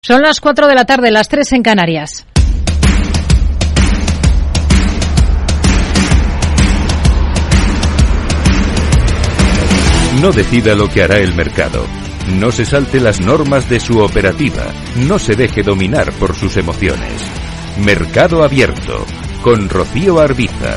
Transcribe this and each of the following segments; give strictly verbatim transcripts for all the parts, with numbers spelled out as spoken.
Son las cuatro de la tarde, las tres en Canarias. No decida lo que hará el mercado. No se salte las normas de su operativa. No se deje dominar por sus emociones. Mercado Abierto, con Rocío Arbiza.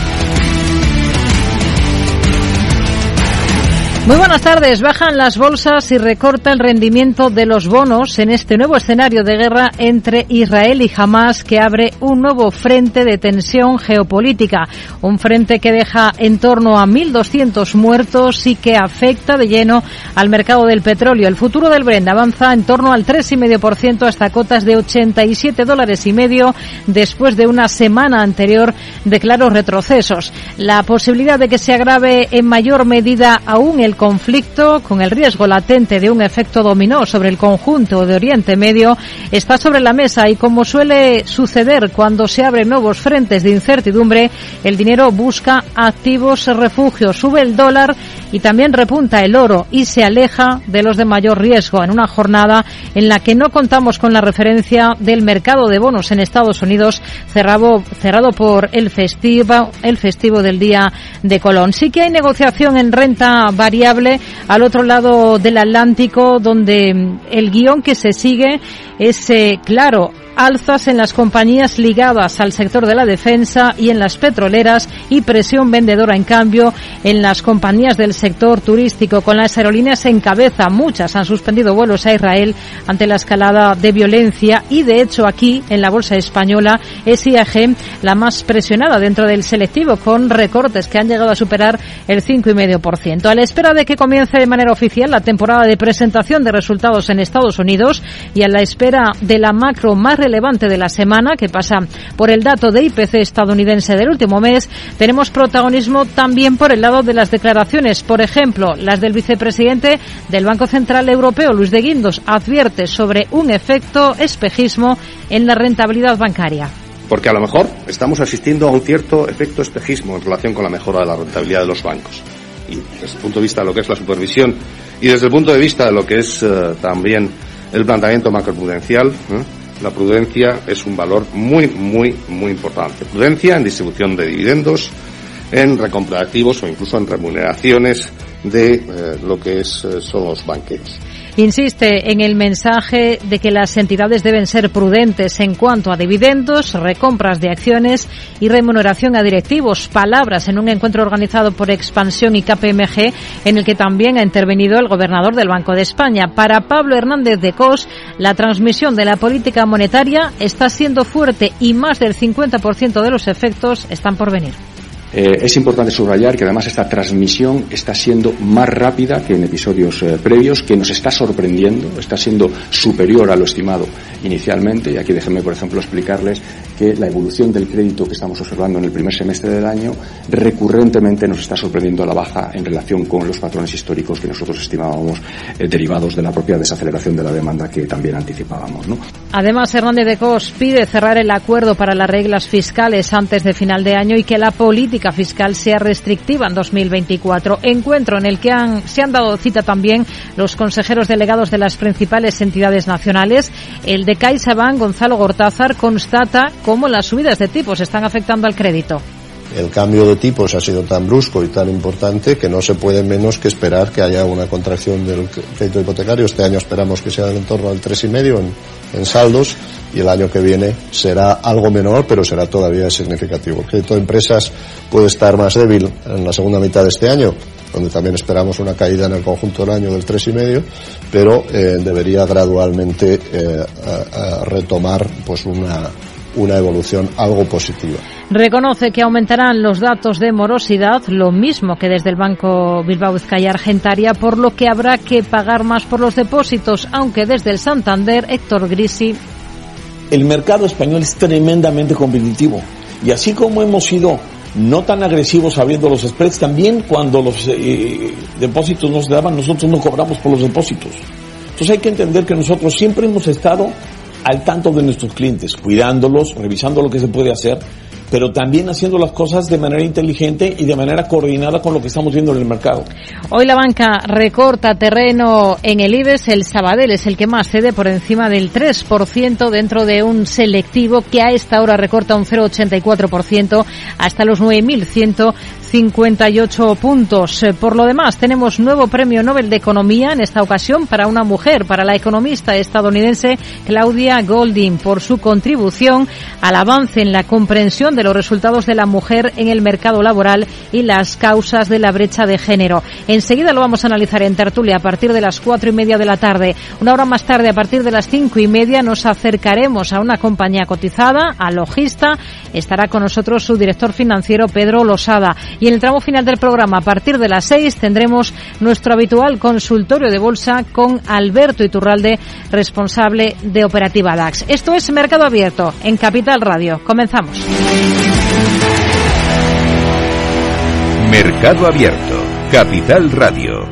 Muy buenas tardes. Bajan las bolsas y recorta el rendimiento de los bonos en este nuevo escenario de guerra entre Israel y Hamás, que abre un nuevo frente de tensión geopolítica. Un frente que deja en torno a mil doscientos muertos y que afecta de lleno al mercado del petróleo. El futuro del Brent avanza en torno al tres coma cinco por ciento hasta cotas de ochenta y siete dólares y medio después de una semana anterior de claros retrocesos. La posibilidad de que se agrave en mayor medida aún el conflicto, con el riesgo latente de un efecto dominó sobre el conjunto de Oriente Medio, está sobre la mesa y, como suele suceder cuando se abren nuevos frentes de incertidumbre, el dinero busca activos refugios. Sube el dólar y también repunta el oro y se aleja de los de mayor riesgo en una jornada en la que no contamos con la referencia del mercado de bonos en Estados Unidos, cerrado, cerrado por el festivo, el festivo del Día de Colón. Sí que hay negociación en renta variable al otro lado del Atlántico, donde el guión que se sigue es eh, claro: alzas en las compañías ligadas al sector de la defensa y en las petroleras, y presión vendedora, en cambio, en las compañías del sector turístico. Con las aerolíneas en cabeza, muchas han suspendido vuelos a Israel ante la escalada de violencia y, de hecho, aquí, en la bolsa española, es I A G la más presionada dentro del selectivo, con recortes que han llegado a superar el cinco coma cinco por ciento. A la espera de que comience de manera oficial la temporada de presentación de resultados en Estados Unidos y a la espera de la macro más relevante de la semana, que pasa por el dato de I P C estadounidense del último mes, tenemos protagonismo también por el lado de las declaraciones. Por ejemplo, las del vicepresidente del Banco Central Europeo, Luis de Guindos, advierte sobre un efecto espejismo en la rentabilidad bancaria. Porque a lo mejor estamos asistiendo a un cierto efecto espejismo en relación con la mejora de la rentabilidad de los bancos. Y desde el punto de vista de lo que es la supervisión y desde el punto de vista de lo que es uh, también el planteamiento macroprudencial, ¿eh? La prudencia es un valor muy, muy, muy importante. Prudencia en distribución de dividendos, en recompra de activos o incluso en remuneraciones de eh, lo que es, eh, son los banqueros. Insiste en el mensaje de que las entidades deben ser prudentes en cuanto a dividendos, recompras de acciones y remuneración a directivos. Palabras en un encuentro organizado por Expansión y K P M G, en el que también ha intervenido el gobernador del Banco de España. Para Pablo Hernández de Cos, la transmisión de la política monetaria está siendo fuerte y más del cincuenta por ciento de los efectos están por venir. Eh, es importante subrayar que además esta transmisión está siendo más rápida que en episodios eh, previos, que nos está sorprendiendo, está siendo superior a lo estimado inicialmente. Y aquí déjenme, por ejemplo, explicarles que la evolución del crédito que estamos observando en el primer semestre del año recurrentemente nos está sorprendiendo a la baja en relación con los patrones históricos que nosotros estimábamos eh, derivados de la propia desaceleración de la demanda que también anticipábamos, ¿no? Además, Hernández de Cos pide cerrar el acuerdo para las reglas fiscales antes de final de año y que la política fiscal sea restrictiva en dos mil veinticuatro. Encuentro en el que han, se han dado cita también los consejeros delegados de las principales entidades nacionales. El de CaixaBank, Gonzalo Gortázar, constata cómo las subidas de tipos están afectando al crédito. El cambio de tipos ha sido tan brusco y tan importante que no se puede menos que esperar que haya una contracción del crédito hipotecario. Este año esperamos que sea en torno al tres coma cinco en, en saldos, y el año que viene será algo menor, pero será todavía significativo. El crédito de empresas puede estar más débil en la segunda mitad de este año, donde también esperamos una caída en el conjunto del año del tres coma cinco, pero eh, debería gradualmente eh, a, a retomar pues una una evolución algo positiva. Reconoce que aumentarán los datos de morosidad, lo mismo que desde el Banco Bilbao Vizcaya Argentaria, por lo que habrá que pagar más por los depósitos, aunque desde el Santander, Héctor Grisi. El mercado español es tremendamente competitivo, y así como hemos sido no tan agresivos abriendo los spreads, también cuando los eh, depósitos nos daban, nosotros no cobramos por los depósitos. Entonces hay que entender que nosotros siempre hemos estado al tanto de nuestros clientes, cuidándolos, revisando lo que se puede hacer, pero también haciendo las cosas de manera inteligente y de manera coordinada con lo que estamos viendo en el mercado. Hoy la banca recorta terreno en el IBEX. El Sabadell es el que más cede, por encima del tres por ciento, dentro de un selectivo que a esta hora recorta un cero coma ochenta y cuatro por ciento hasta los nueve mil ciento cincuenta y ocho puntos. Por lo demás, tenemos nuevo premio Nobel de Economía, en esta ocasión para una mujer, para la economista estadounidense Claudia Goldin, por su contribución al avance en la comprensión de los resultados de la mujer en el mercado laboral y las causas de la brecha de género. Enseguida lo vamos a analizar en tertulia a partir de las cuatro y media de la tarde. Una hora más tarde, a partir de las cinco y media, nos acercaremos a una compañía cotizada, a Logista. Estará con nosotros su director financiero, Pedro Losada. Y en el tramo final del programa, a partir de las seis, tendremos nuestro habitual consultorio de bolsa con Alberto Iturralde, responsable de Operativa DAX. Esto es Mercado Abierto en Capital Radio. Comenzamos. Mercado Abierto, Capital Radio.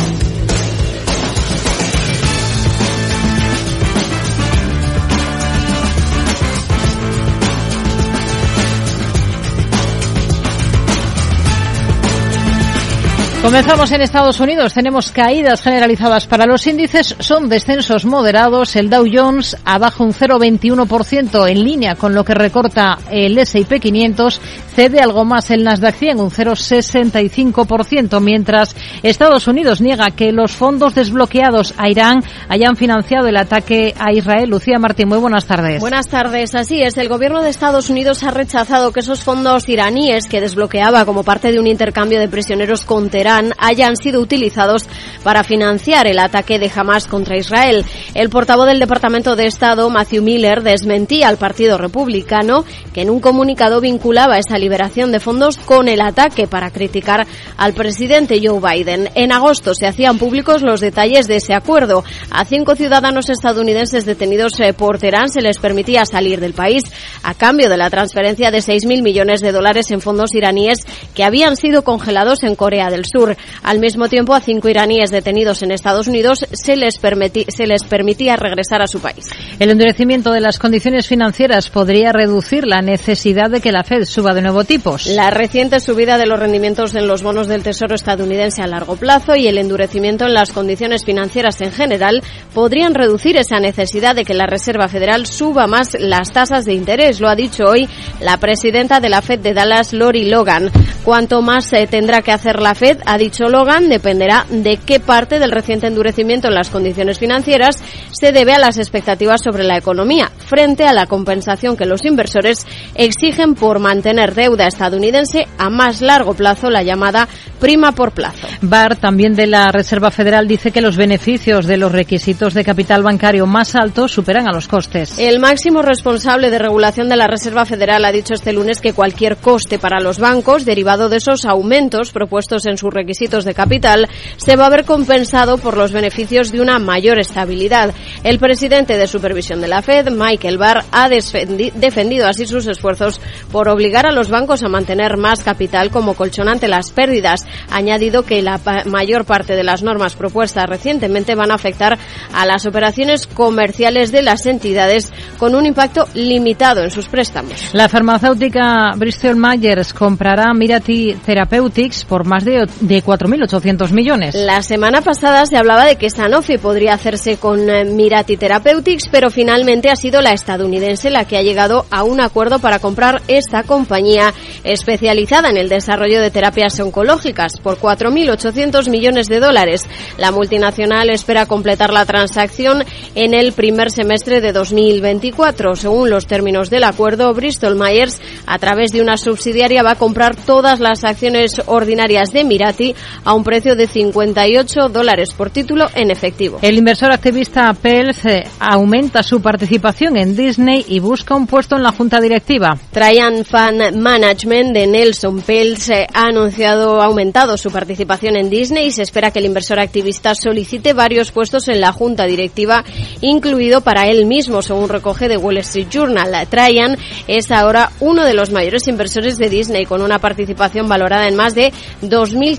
Comenzamos en Estados Unidos. Tenemos caídas generalizadas para los índices. Son descensos moderados. El Dow Jones abajo un cero coma veintiuno por ciento, en línea con lo que recorta el ese y pe quinientos. Cede algo más el Nasdaq cien, un cero coma sesenta y cinco por ciento, mientras Estados Unidos niega que los fondos desbloqueados a Irán hayan financiado el ataque a Israel. Lucía Martín, muy buenas tardes. Buenas tardes. Así es, el gobierno de Estados Unidos ha rechazado que esos fondos iraníes que desbloqueaba como parte de un intercambio de prisioneros con Teherán hayan sido utilizados para financiar el ataque de Hamás contra Israel. El portavoz del Departamento de Estado, Matthew Miller, desmentía al Partido Republicano, que en un comunicado vinculaba esa liberación de fondos con el ataque, para criticar al presidente Joe Biden. En agosto se hacían públicos los detalles de ese acuerdo. A cinco ciudadanos estadounidenses detenidos por Teherán se les permitía salir del país a cambio de la transferencia de seis mil millones de dólares en fondos iraníes que habían sido congelados en Corea del Sur. Al mismo tiempo, a cinco iraníes detenidos en Estados Unidos se les, permití, se les permitía regresar a su país. El endurecimiento de las condiciones financieras podría reducir la necesidad de que la Fed suba de nuevo tipos. La reciente subida de los rendimientos en los bonos del Tesoro estadounidense a largo plazo y el endurecimiento en las condiciones financieras en general podrían reducir esa necesidad de que la Reserva Federal suba más las tasas de interés. Lo ha dicho hoy la presidenta de la Fed de Dallas, Lori Logan. Cuanto más eh, tendrá que hacer la Fed, ha dicho Logan, dependerá de qué parte del reciente endurecimiento en las condiciones financieras se debe a las expectativas sobre la economía, frente a la compensación que los inversores exigen por mantener deuda estadounidense a más largo plazo, la llamada prima por plazo. Barr, también de la Reserva Federal, dice que los beneficios de los requisitos de capital bancario más altos superan a los costes. El máximo responsable de regulación de la Reserva Federal ha dicho este lunes que cualquier coste para los bancos derivado de esos aumentos propuestos en sus requisitos de capital se va a ver compensado por los beneficios de una mayor estabilidad. El presidente de supervisión de la Fed, Michael Barr, ha defendido así sus esfuerzos por obligar a los bancos a mantener más capital como colchón ante las pérdidas. Ha añadido que la mayor parte de las normas propuestas recientemente van a afectar a las operaciones comerciales de las entidades con un impacto limitado en sus préstamos. La farmacéutica Bristol Myers comprará Mirati Therapeutics por más de, de cuatro mil ochocientos millones. La semana pasada se hablaba de que Sanofi podría hacerse con eh, Mirati Therapeutics, pero finalmente ha sido la estadounidense la que ha llegado a un acuerdo para comprar esta compañía especializada en el desarrollo de terapias oncológicas por cuatro mil ochocientos millones de dólares. La multinacional espera completar la transacción en el primer semestre de dos mil veinticuatro. Según los términos del acuerdo, Bristol Myers, a través de una subsidiaria, va a comprar todas las acciones ordinarias de Mirati a un precio de cincuenta y ocho dólares por título en efectivo. El inversor activista Pelz aumenta su participación en Disney y busca un puesto en la junta directiva. Trian Fan Management de Nelson Pelz ha anunciado, ha aumentado su participación en Disney y se espera que el inversor activista solicite varios puestos en la junta directiva, incluido para él mismo, según recoge The Wall Street Journal. Trian es ahora uno de los mayores inversores de Disney, con una participación valorada en más de dos mil quinientos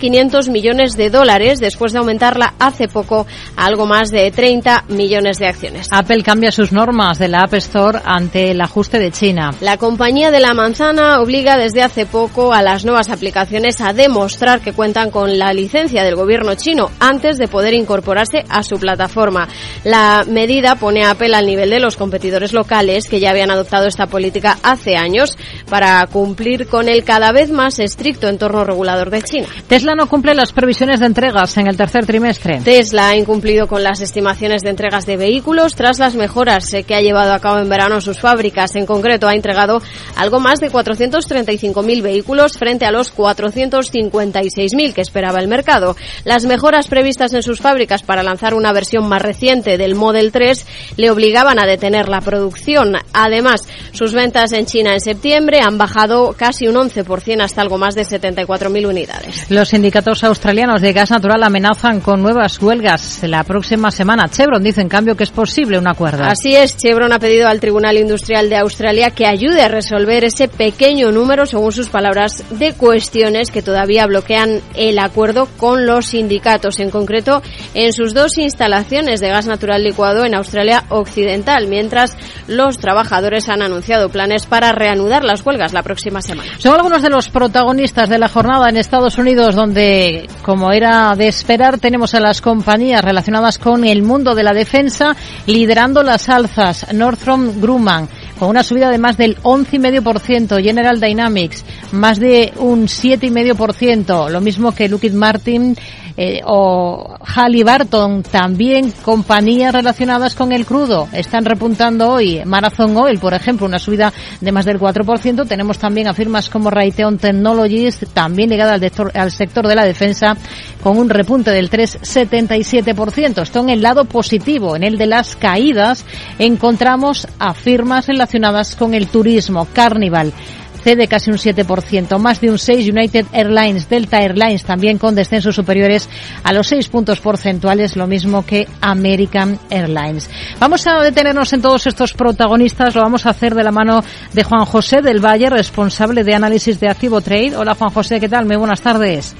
quinientos millones de dólares, después de aumentarla hace poco a algo más de treinta millones de acciones. Apple cambia sus normas de la App Store ante el ajuste de China. La compañía de la manzana obliga desde hace poco a las nuevas aplicaciones a demostrar que cuentan con la licencia del gobierno chino antes de poder incorporarse a su plataforma. La medida pone a Apple al nivel de los competidores locales que ya habían adoptado esta política hace años para cumplir con el cada vez más estricto entorno regulador de China. Tesla no cumple las previsiones de entregas en el tercer trimestre. Tesla ha incumplido con las estimaciones de entregas de vehículos tras las mejoras que ha llevado a cabo en verano sus fábricas. En concreto, ha entregado algo más de cuatrocientos treinta y cinco mil vehículos frente a los cuatrocientos cincuenta y seis mil que esperaba el mercado. Las mejoras previstas en sus fábricas para lanzar una versión más reciente del Model tres le obligaban a detener la producción. Además, sus ventas en China en septiembre han bajado casi un once por ciento hasta algo más de setenta y cuatro mil unidades. Los sindicatos australianos de gas natural amenazan con nuevas huelgas la próxima semana. Chevron dice, en cambio, que es posible un acuerdo. Así es, Chevron ha pedido al Tribunal Industrial de Australia que ayude a resolver ese pequeño número, según sus palabras, de cuestiones que todavía bloquean el acuerdo con los sindicatos, en concreto en sus dos instalaciones de gas natural licuado en Australia Occidental, mientras los trabajadores han anunciado planes para reanudar las huelgas la próxima semana. Son algunos de los protagonistas de la jornada en Estados Unidos, donde, como era de esperar, tenemos a las compañías relacionadas con el mundo de la defensa liderando las alzas. Northrop Grumman con una subida de más del once coma cinco por ciento, General Dynamics más de un siete coma cinco por ciento, lo mismo que Lockheed Martin eh, o Halliburton, también compañías relacionadas con el crudo. Están repuntando hoy. Marathon Oil, por ejemplo, una subida de más del cuatro por ciento. Tenemos también a firmas como Raytheon Technologies, también ligada al, de, al sector de la defensa, con un repunte del tres coma setenta y siete por ciento. Esto en el lado positivo. En el de las caídas encontramos a firmas relacionadas con el turismo. Carnival cede casi un siete por ciento, más de un seis por ciento. United Airlines, Delta Airlines también con descensos superiores a los seis puntos porcentuales, lo mismo que American Airlines. Vamos a detenernos en todos estos protagonistas, lo vamos a hacer de la mano de Juan José del Valle, responsable de análisis de Activo Trade. Hola Juan José, ¿qué tal? Muy buenas tardes.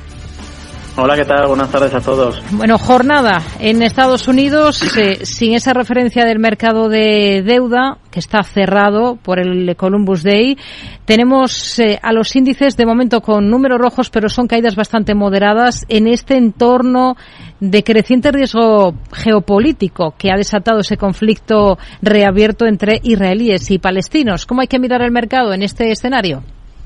Hola, ¿qué tal? Buenas tardes a todos. Bueno, jornada en Estados Unidos eh, sin esa referencia del mercado de deuda, que está cerrado por el Columbus Day. Tenemos eh, a los índices de momento con números rojos, pero son caídas bastante moderadas en este entorno de creciente riesgo geopolítico que ha desatado ese conflicto reabierto entre israelíes y palestinos. ¿Cómo hay que mirar el mercado en este escenario?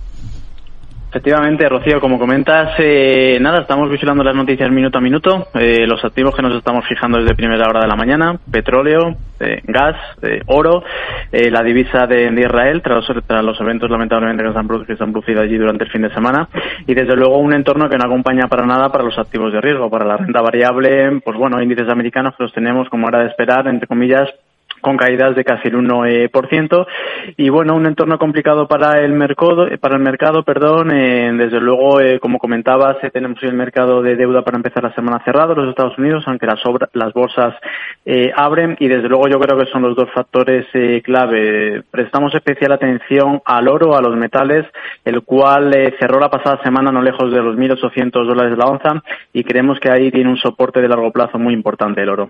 Efectivamente, Rocío, como comentas, eh, nada, estamos vigilando las noticias minuto a minuto, eh, los activos que nos estamos fijando desde primera hora de la mañana, petróleo, eh, gas, eh, oro, eh, la divisa de, de Israel, tras los, tras los eventos lamentablemente que se, han, que se han producido allí durante el fin de semana, y desde luego un entorno que no acompaña para nada para los activos de riesgo, para la renta variable, pues bueno, índices americanos que los tenemos, como era de esperar, entre comillas, con caídas de casi el uno por ciento, y bueno, un entorno complicado para el mercado, para el mercado, perdón, eh, desde luego, eh, como comentabas, eh, tenemos el mercado de deuda para empezar la semana cerrado, los Estados Unidos, aunque las, obra, las bolsas eh, abren, y desde luego yo creo que son los dos factores eh, clave. Prestamos especial atención al oro, a los metales, el cual eh, cerró la pasada semana no lejos de los mil ochocientos dólares la onza, y creemos que ahí tiene un soporte de largo plazo muy importante el oro.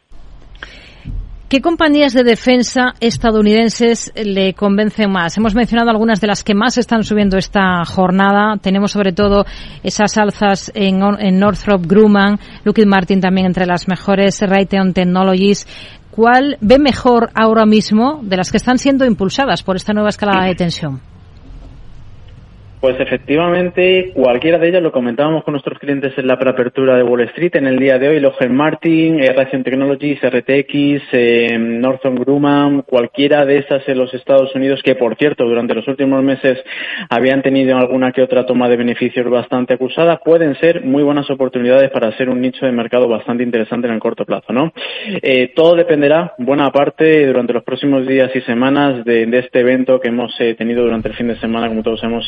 ¿Qué compañías de defensa estadounidenses le convencen más? Hemos mencionado algunas de las que más están subiendo esta jornada. Tenemos sobre todo esas alzas en, en Northrop Grumman, Lockheed Martin también entre las mejores, Raytheon Technologies. ¿Cuál ve mejor ahora mismo de las que están siendo impulsadas por esta nueva escalada de tensión? Pues efectivamente, cualquiera de ellas, lo comentábamos con nuestros clientes en la preapertura de Wall Street, en el día de hoy, Lockheed Martin, eh, Raytheon Technologies, R T X, eh, Northrop Grumman, cualquiera de esas en los Estados Unidos, que por cierto, durante los últimos meses habían tenido alguna que otra toma de beneficios bastante acusada, pueden ser muy buenas oportunidades para ser un nicho de mercado bastante interesante en el corto plazo, ¿no? Eh, todo dependerá, buena parte, durante los próximos días y semanas de, de este evento que hemos eh, tenido durante el fin de semana, como todos sabemos, en, en Israel.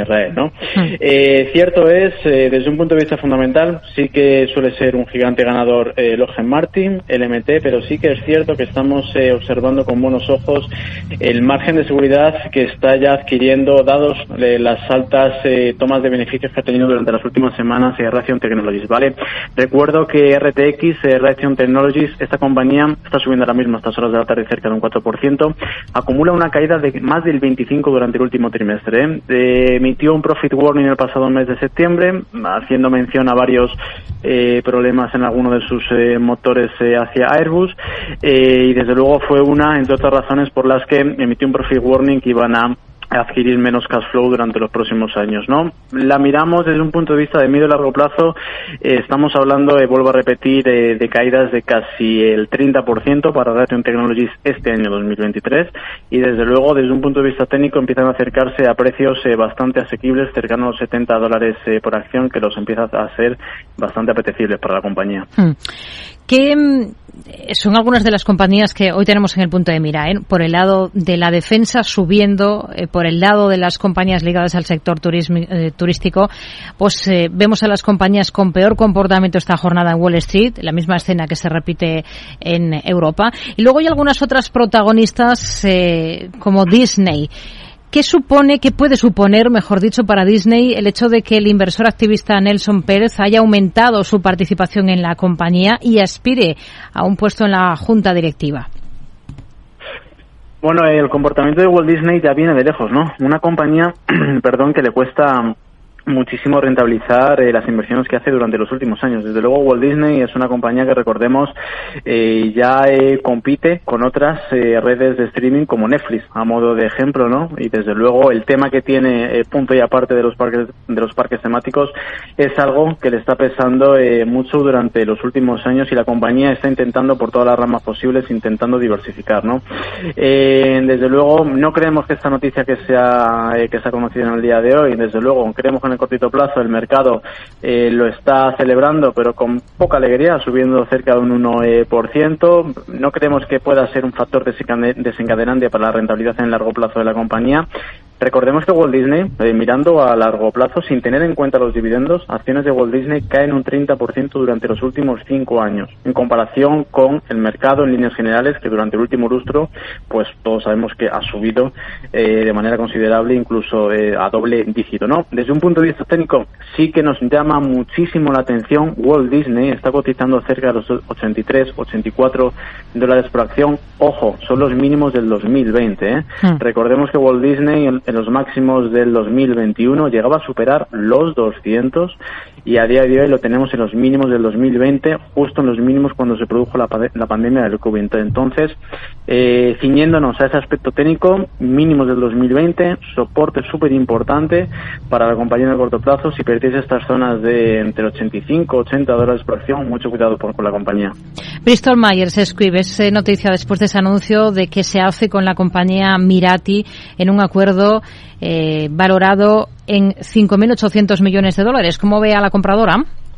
Israel, ¿no? Sí. Eh, cierto es, eh, desde un punto de vista fundamental, sí que suele ser un gigante ganador eh, Lockheed Martin, L M T, pero sí que es cierto que estamos eh, observando con buenos ojos el margen de seguridad que está ya adquiriendo, dados eh, las altas eh, tomas de beneficios que ha tenido durante las últimas semanas eh, Raytheon Technologies, ¿vale? Recuerdo que R T X, eh, Raytheon Technologies, esta compañía está subiendo ahora mismo a estas horas de la tarde cerca de un cuatro por ciento, acumula una caída de más del veinticinco por ciento durante el último trimestre. ¿eh? Eh, emitió un profit warning el pasado mes de septiembre, haciendo mención a varios eh, problemas en alguno de sus eh, motores eh, hacia Airbus, eh, y desde luego fue una, entre otras razones, por las que emitió un profit warning que iban a adquirir menos cash flow durante los próximos años, ¿no? La miramos desde un punto de vista de medio y largo plazo, eh, estamos hablando, eh, vuelvo a repetir, eh, de caídas de casi el treinta por ciento para Raytheon Technologies este año dos mil veintitrés, y desde luego desde un punto de vista técnico empiezan a acercarse a precios eh, bastante asequibles, cercanos a los setenta dólares eh, por acción, que los empieza a ser bastante apetecibles para la compañía. Hmm. ¿Qué son algunas de las compañías que hoy tenemos en el punto de mira? ¿eh? Por el lado de la defensa subiendo, eh, por el lado de las compañías ligadas al sector turismo, eh, turístico, pues eh, vemos a las compañías con peor comportamiento esta jornada en Wall Street, la misma escena que se repite en Europa. Y luego hay algunas otras protagonistas eh, como Disney. ¿Qué supone, qué puede suponer, mejor dicho, para Disney el hecho de que el inversor activista Nelson Pérez haya aumentado su participación en la compañía y aspire a un puesto en la junta directiva? Bueno, el comportamiento de Walt Disney ya viene de lejos, ¿no? Una compañía, perdón, que le cuesta muchísimo rentabilizar eh, las inversiones que hace durante los últimos años. Desde luego Walt Disney es una compañía que, recordemos, eh, ya eh, compite con otras eh, redes de streaming como Netflix, a modo de ejemplo, ¿no? Y desde luego el tema que tiene, eh, punto y aparte de los parques de los parques temáticos, es algo que le está pesando eh, mucho durante los últimos años, y la compañía está intentando por todas las ramas posibles, intentando diversificar, ¿no? Eh, desde luego no creemos que esta noticia que sea eh, que se ha conocido en el día de hoy, desde luego creemos que en el cortito plazo el mercado eh, lo está celebrando, pero con poca alegría, subiendo cerca de un uno por ciento. No creemos que pueda ser un factor desencadenante para la rentabilidad en el largo plazo de la compañía. Recordemos que Walt Disney, eh, mirando a largo plazo, sin tener en cuenta los dividendos, acciones de Walt Disney caen un treinta por ciento durante los últimos cinco años, en comparación con el mercado en líneas generales, que durante el último lustro, pues todos sabemos que ha subido eh, de manera considerable, incluso eh, a doble dígito, ¿no? Desde un punto de vista técnico, sí que nos llama muchísimo la atención. Walt Disney está cotizando cerca de los ochenta y tres, ochenta y cuatro dólares por acción. Ojo, son los mínimos del dos mil veinte, ¿eh? Mm. Recordemos que Walt Disney en, en los máximos del dos mil veintiuno llegaba a superar los doscientos, y a día de hoy lo tenemos en los mínimos del dos mil veinte, justo en los mínimos cuando se produjo la, la pandemia del COVID. Entonces, eh, ciñéndonos a ese aspecto técnico, mínimos del dos mil veinte, soporte súper importante para la compañía en el corto plazo. Si perdéis estas zonas de entre ochenta y cinco, ochenta dólares por acción, mucho cuidado por, con la compañía. Bristol Myers Squibb, es eh, noticia después de ese anuncio de que se hace con la compañía Mirati en un acuerdo eh, valorado en cinco mil ochocientos millones de dólares. ¿Cómo ve a la compradora?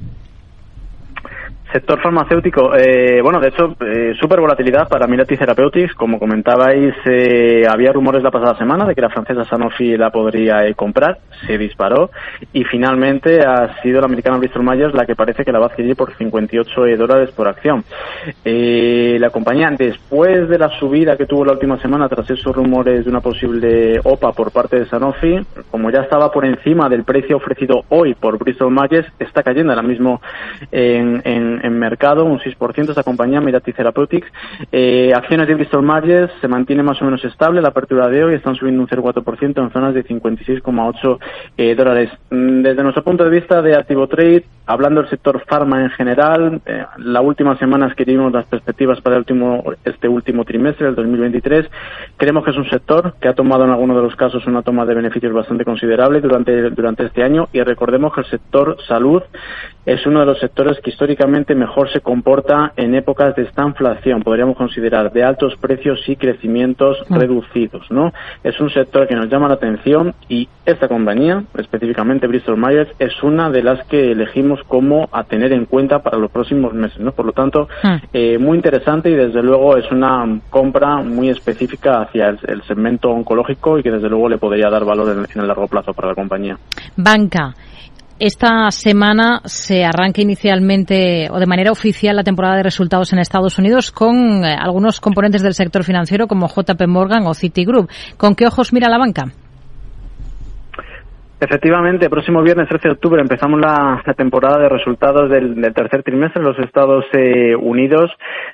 Sector farmacéutico, eh, bueno, de hecho, eh, súper volatilidad para Mirati Therapeutics. Como comentabais, eh, había rumores la pasada semana de que la francesa Sanofi la podría eh, comprar, se disparó, y finalmente ha sido la americana Bristol Myers la que parece que la va a adquirir por cincuenta y ocho dólares por acción. Eh, la compañía, después de la subida que tuvo la última semana tras esos rumores de una posible O P A por parte de Sanofi, como ya estaba por encima del precio ofrecido hoy por Bristol Myers, está cayendo ahora mismo en, en en mercado un seis por ciento esta compañía, Mirati Therapeutics. Eh, acciones de Bristol Myers se mantiene más o menos estable. La apertura de hoy están subiendo un cero coma cuatro por ciento en zonas de cincuenta y seis coma ocho eh, dólares. Desde nuestro punto de vista de Activo Trade, hablando del sector farma en general, eh, la última semana que vimos las perspectivas para el último, este último trimestre del dos mil veintitrés, creemos que es un sector que ha tomado en algunos de los casos una toma de beneficios bastante considerable durante, durante este año, y recordemos que el sector salud es uno de los sectores que históricamente normalmente mejor se comporta en épocas de esta inflación, podríamos considerar de altos precios y crecimientos mm. reducidos, ¿no? Es un sector que nos llama la atención y esta compañía, específicamente Bristol Myers, es una de las que elegimos como a tener en cuenta para los próximos meses, ¿no? Por lo tanto, mm. eh, muy interesante y desde luego es una compra muy específica hacia el, el segmento oncológico y que desde luego le podría dar valor en, en el largo plazo para la compañía. Banca. Esta semana se arranca inicialmente o de manera oficial la temporada de resultados en Estados Unidos con eh, algunos componentes del sector financiero como J P Morgan o Citigroup. ¿Con qué ojos mira la banca? Efectivamente, el próximo viernes trece de octubre empezamos la, la temporada de resultados del, del tercer trimestre en los Estados eh, Unidos.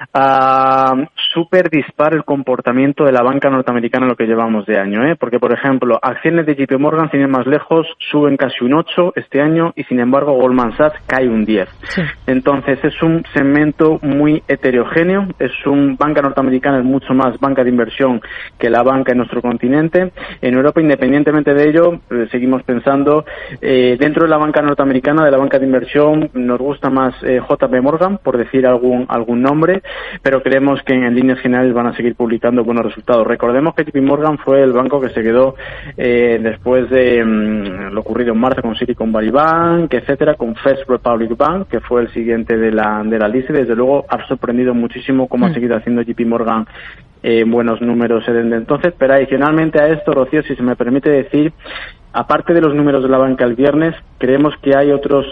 Uh, súper dispar el comportamiento de la banca norteamericana en lo que llevamos de año, ¿eh? Porque, por ejemplo, acciones de J P Morgan, sin ir más lejos, suben casi un ocho este año y, sin embargo, Goldman Sachs cae un diez. Sí. Entonces, es un segmento muy heterogéneo. Es un banca norteamericana, es mucho más banca de inversión que la banca en nuestro continente. En Europa, independientemente de ello, eh, seguimos pensando Pensando eh, dentro de la banca norteamericana, de la banca de inversión, nos gusta más eh, J P Morgan, por decir algún algún nombre, pero creemos que en líneas generales van a seguir publicando buenos resultados. Recordemos que J P Morgan fue el banco que se quedó eh, después de mmm, lo ocurrido en marzo con Silicon Valley Bank, etcétera, con First Republic Bank, que fue el siguiente de la de la lista. Desde luego ha sorprendido muchísimo cómo mm. ha seguido haciendo J P Morgan eh, buenos números desde entonces. Pero adicionalmente a esto, Rocío, si se me permite decir, aparte de los números de la banca el viernes, creemos que hay otros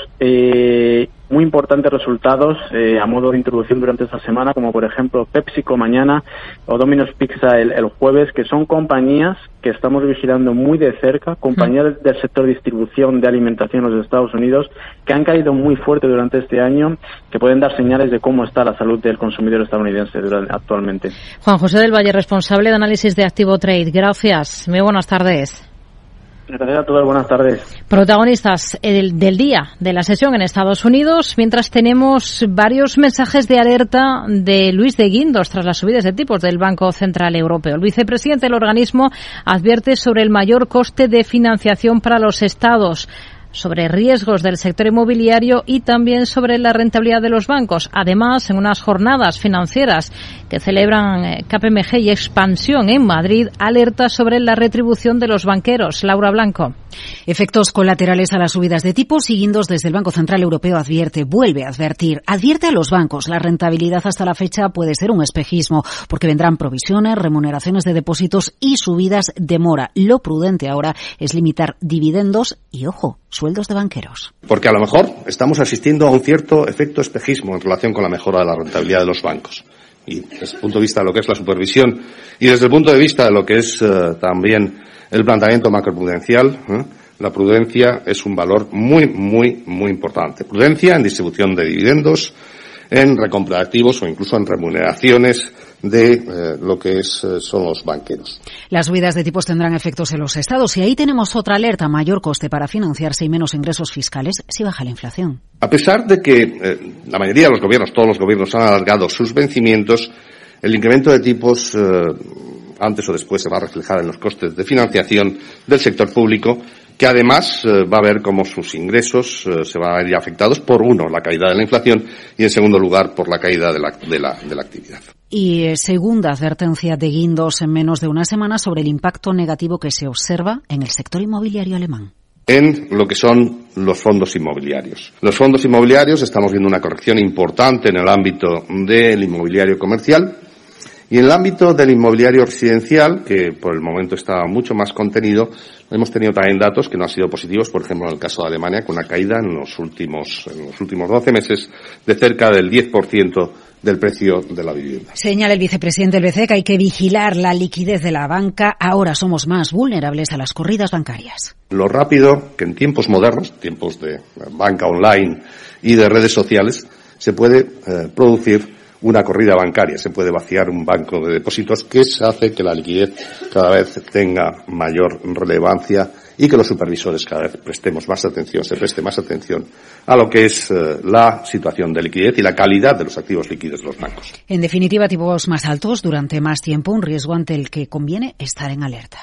eh, muy importantes resultados eh, a modo de introducción durante esta semana, como por ejemplo PepsiCo mañana o Domino's Pizza el, el jueves, que son compañías que estamos vigilando muy de cerca, compañías mm. del sector de distribución de alimentación en los Estados Unidos, que han caído muy fuerte durante este año, que pueden dar señales de cómo está la salud del consumidor estadounidense actualmente. Juan José del Valle, responsable de análisis de Activo Trade. Gracias. Muy buenas tardes. Gracias a todos, buenas tardes. Protagonistas del, del día de la sesión en Estados Unidos, mientras tenemos varios mensajes de alerta de Luis de Guindos tras las subidas de tipos del Banco Central Europeo. El vicepresidente del organismo advierte sobre el mayor coste de financiación para los estados, sobre riesgos del sector inmobiliario y también sobre la rentabilidad de los bancos. Además, en unas jornadas financieras que celebran K P M G y Expansión en Madrid, alerta sobre la retribución de los banqueros. Laura Blanco. Efectos colaterales a las subidas de tipos y Guindos desde el Banco Central Europeo advierte, vuelve a advertir, advierte a los bancos. La rentabilidad hasta la fecha puede ser un espejismo porque vendrán provisiones, remuneraciones de depósitos y subidas de mora. Lo prudente ahora es limitar dividendos y, ojo, sueldos de banqueros. Porque a lo mejor estamos asistiendo a un cierto efecto espejismo en relación con la mejora de la rentabilidad de los bancos. Y desde el punto de vista de lo que es la supervisión y desde el punto de vista de lo que es uh, también el planteamiento macroprudencial, ¿eh? La prudencia es un valor muy, muy, muy importante. Prudencia en distribución de dividendos, en recompra de activos o incluso en remuneraciones de eh, lo que es, eh, son los banqueros. Las subidas de tipos tendrán efectos en los estados y ahí tenemos otra alerta, mayor coste para financiarse y menos ingresos fiscales si baja la inflación. A pesar de que eh, la mayoría de los gobiernos, todos los gobiernos han alargado sus vencimientos, el incremento de tipos eh, antes o después se va a reflejar en los costes de financiación del sector público, que además eh, va a ver cómo sus ingresos eh, se van a ver ya afectados por, uno, la caída de la inflación y, en segundo lugar, por la caída de la, de la, de la actividad. Y eh, segunda advertencia de Guindos en menos de una semana sobre el impacto negativo que se observa en el sector inmobiliario alemán. En lo que son los fondos inmobiliarios. Los fondos inmobiliarios, estamos viendo una corrección importante en el ámbito del inmobiliario comercial. Y en el ámbito del inmobiliario residencial, que por el momento está mucho más contenido, hemos tenido también datos que no han sido positivos, por ejemplo en el caso de Alemania, con una caída en los últimos, en los últimos doce meses de cerca del diez por ciento del precio de la vivienda. Señala el vicepresidente del B C E que hay que vigilar la liquidez de la banca. Ahora somos más vulnerables a las corridas bancarias. Lo rápido que en tiempos modernos, tiempos de banca online y de redes sociales, se puede eh, producir una corrida bancaria, se puede vaciar un banco de depósitos, que hace que la liquidez cada vez tenga mayor relevancia y que los supervisores cada vez prestemos más atención, se preste más atención a lo que es eh, la situación de liquidez y la calidad de los activos líquidos de los bancos. En definitiva, tipos más altos durante más tiempo, un riesgo ante el que conviene estar en alerta.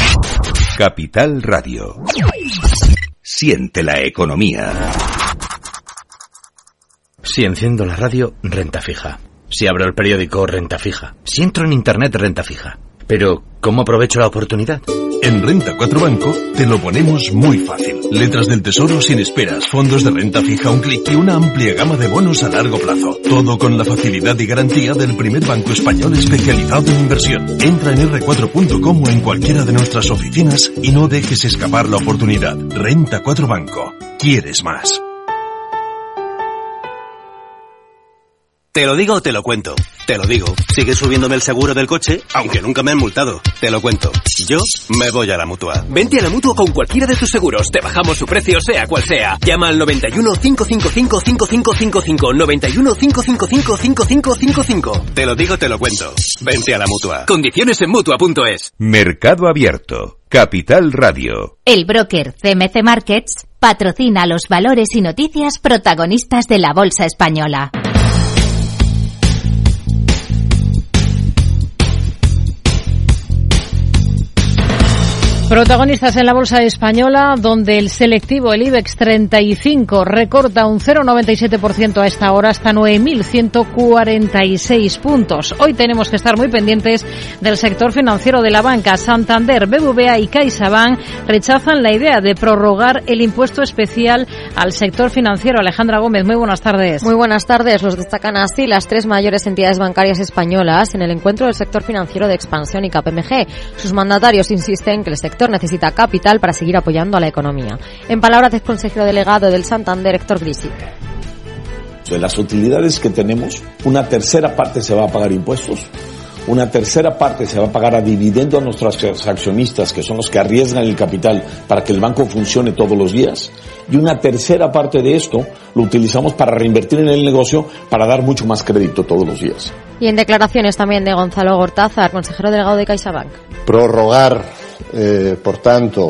Capital Radio. Siente la economía. Si enciendo la radio, renta fija. Si abro el periódico, renta fija. Si entro en internet, renta fija. Pero, ¿cómo aprovecho la oportunidad? En Renta cuatro Banco te lo ponemos muy fácil. Letras del Tesoro sin esperas, fondos de renta fija a un clic y una amplia gama de bonos a largo plazo. Todo con la facilidad y garantía del primer banco español especializado en inversión. Entra en erre cuatro punto com o en cualquiera de nuestras oficinas y no dejes escapar la oportunidad. Renta cuatro Banco. ¿Quieres más? Te lo digo o te lo cuento. Te lo digo. Sigue subiéndome el seguro del coche, aunque nunca me han multado. Te lo cuento. Yo me voy a la Mutua. Vente a la Mutua con cualquiera de tus seguros. Te bajamos su precio, sea cual sea. Llama al noventa y uno, cinco cinco cinco, cinco cinco cinco cinco. noventa y uno, cinco cinco cinco, cinco cinco cinco cinco. Te lo digo, te lo cuento. Vente a la Mutua. Condiciones en Mutua punto es. Mercado Abierto. Capital Radio. El broker C M C Markets patrocina los valores y noticias protagonistas de la Bolsa Española. Protagonistas en la bolsa española, donde el selectivo, el IBEX treinta y cinco, recorta un cero coma noventa y siete por ciento a esta hora hasta nueve mil ciento cuarenta y seis puntos. Hoy tenemos que estar muy pendientes del sector financiero de la banca. Santander, B B V A y CaixaBank rechazan la idea de prorrogar el impuesto especial al sector financiero. Alejandra Gómez, muy buenas tardes. Muy buenas tardes. Los destacan así las tres mayores entidades bancarias españolas en el encuentro del sector financiero de expansión y K P M G. Sus mandatarios insisten que el sector necesita capital para seguir apoyando a la economía. En palabras del consejero delegado del Santander, Héctor Grisic. De las utilidades que tenemos, una tercera parte se va a pagar impuestos, una tercera parte se va a pagar a dividendo a nuestros accionistas, que son los que arriesgan el capital para que el banco funcione todos los días, y una tercera parte de esto lo utilizamos para reinvertir en el negocio para dar mucho más crédito todos los días. Y en declaraciones también de Gonzalo Gortázar, consejero delegado de CaixaBank. Prorrogar, eh, por tanto,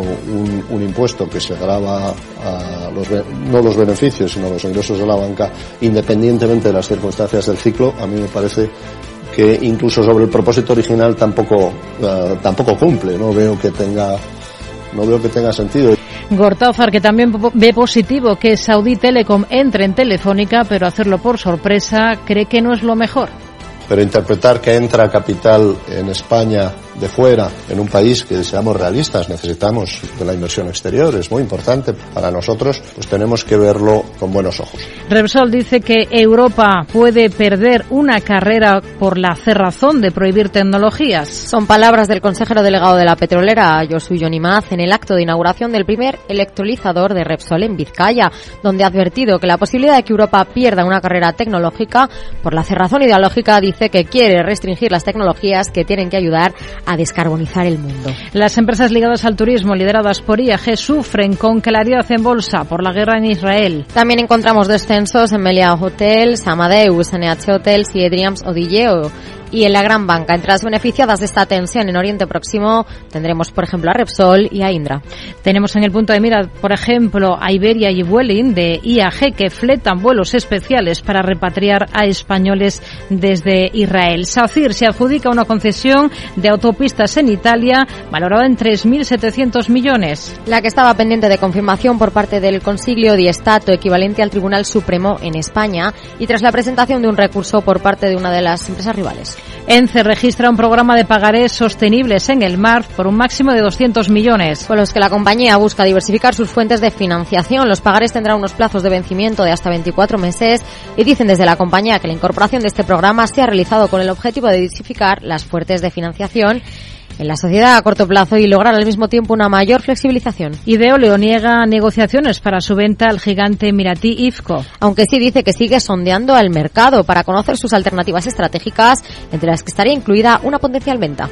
un, un impuesto que se grava a los, no los beneficios, sino los ingresos de la banca, independientemente de las circunstancias del ciclo, a mí me parece que incluso sobre el propósito original tampoco uh, tampoco cumple. No veo que tenga no veo que tenga sentido. Gortázar, que también ve positivo que Saudi Telecom entre en Telefónica, pero hacerlo por sorpresa cree que no es lo mejor. Pero interpretar que entra capital en España de fuera, en un país que, seamos realistas, necesitamos de la inversión exterior, es muy importante para nosotros, pues tenemos que verlo con buenos ojos. Repsol dice que Europa puede perder una carrera por la cerrazón de prohibir tecnologías. Son palabras del consejero delegado de la petrolera, Josu Yonimaz, en el acto de inauguración del primer electrolizador de Repsol en Vizcaya, donde ha advertido que la posibilidad de que Europa pierda una carrera tecnológica por la cerrazón ideológica, dice que quiere restringir las tecnologías que tienen que ayudar a descarbonizar el mundo. Las empresas ligadas al turismo, lideradas por I A G, sufren con claridad en bolsa por la guerra en Israel. También encontramos descensos en Meliá Hotels, Amadeus, N H Hotels y Edriams Odileo. Y en la gran banca, entre las beneficiadas de esta tensión en Oriente Próximo, tendremos, por ejemplo, a Repsol y a Indra. Tenemos en el punto de mira, por ejemplo, a Iberia y Vueling de I A G, que fletan vuelos especiales para repatriar a españoles desde Israel. SACIR se adjudica una concesión de autopistas en Italia valorada en tres mil setecientos millones. La que estaba pendiente de confirmación por parte del Consiglio di Stato, equivalente al Tribunal Supremo en España, y tras la presentación de un recurso por parte de una de las empresas rivales. ENCE registra un programa de pagarés sostenibles en el M A R F por un máximo de doscientos millones. Con los que la compañía busca diversificar sus fuentes de financiación. Los pagarés tendrán unos plazos de vencimiento de hasta veinticuatro meses y dicen desde la compañía que la incorporación de este programa se ha realizado con el objetivo de diversificar las fuentes de financiación en la sociedad a corto plazo y lograr al mismo tiempo una mayor flexibilización. Y Veolia niega negociaciones para su venta al gigante Miratí Ifco. Aunque sí dice que sigue sondeando el mercado para conocer sus alternativas estratégicas, entre las que estaría incluida una potencial venta.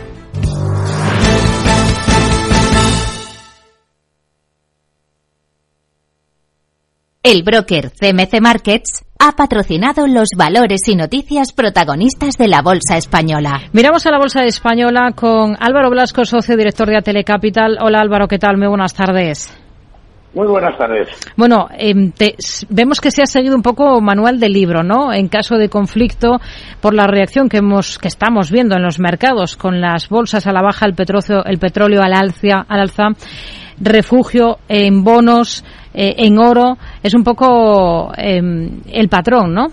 El broker C M C Markets ha patrocinado los valores y noticias protagonistas de la Bolsa Española. Miramos a la Bolsa Española con Álvaro Blasco, socio director de Telecapital. Hola Álvaro, ¿qué tal? Muy buenas tardes. Muy buenas tardes. Bueno, eh, te, vemos que se ha seguido un poco manual de libro, ¿no? En caso de conflicto, por la reacción que hemos, que estamos viendo en los mercados, con las bolsas a la baja, el petróleo, el petróleo al alza, al alza, refugio en bonos, eh, en oro, es un poco eh, el patrón, ¿no?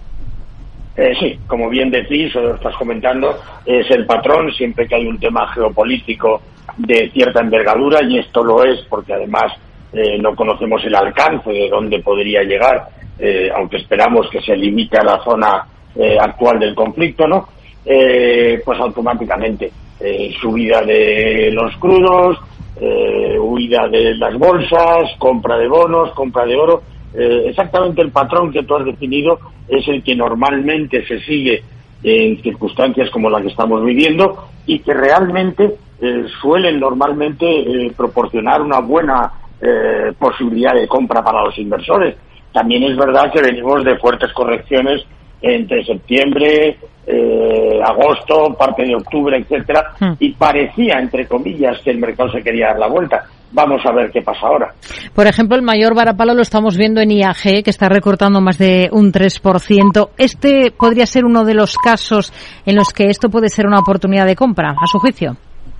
Eh, sí, como bien decís o lo estás comentando, es el patrón siempre que hay un tema geopolítico de cierta envergadura, y esto lo es porque además eh, no conocemos el alcance de dónde podría llegar, eh, aunque esperamos que se limite a la zona eh, actual del conflicto, ¿no? Eh, pues automáticamente eh, subida de los crudos, eh, huida de las bolsas, compra de bonos, compra de oro. Eh, exactamente el patrón que tú has definido es el que normalmente se sigue en circunstancias como la que estamos viviendo y que realmente eh, suelen normalmente eh, proporcionar una buena eh, posibilidad de compra para los inversores. También es verdad que venimos de fuertes correcciones entre septiembre, eh, agosto, parte de octubre, etcétera, hmm. y parecía, entre comillas, que el mercado se quería dar la vuelta. Vamos a ver qué pasa ahora. Por ejemplo, el mayor varapalo lo estamos viendo en I A G, que está recortando más de un tres por ciento. ¿Este podría ser uno de los casos en los que esto puede ser una oportunidad de compra, a su juicio?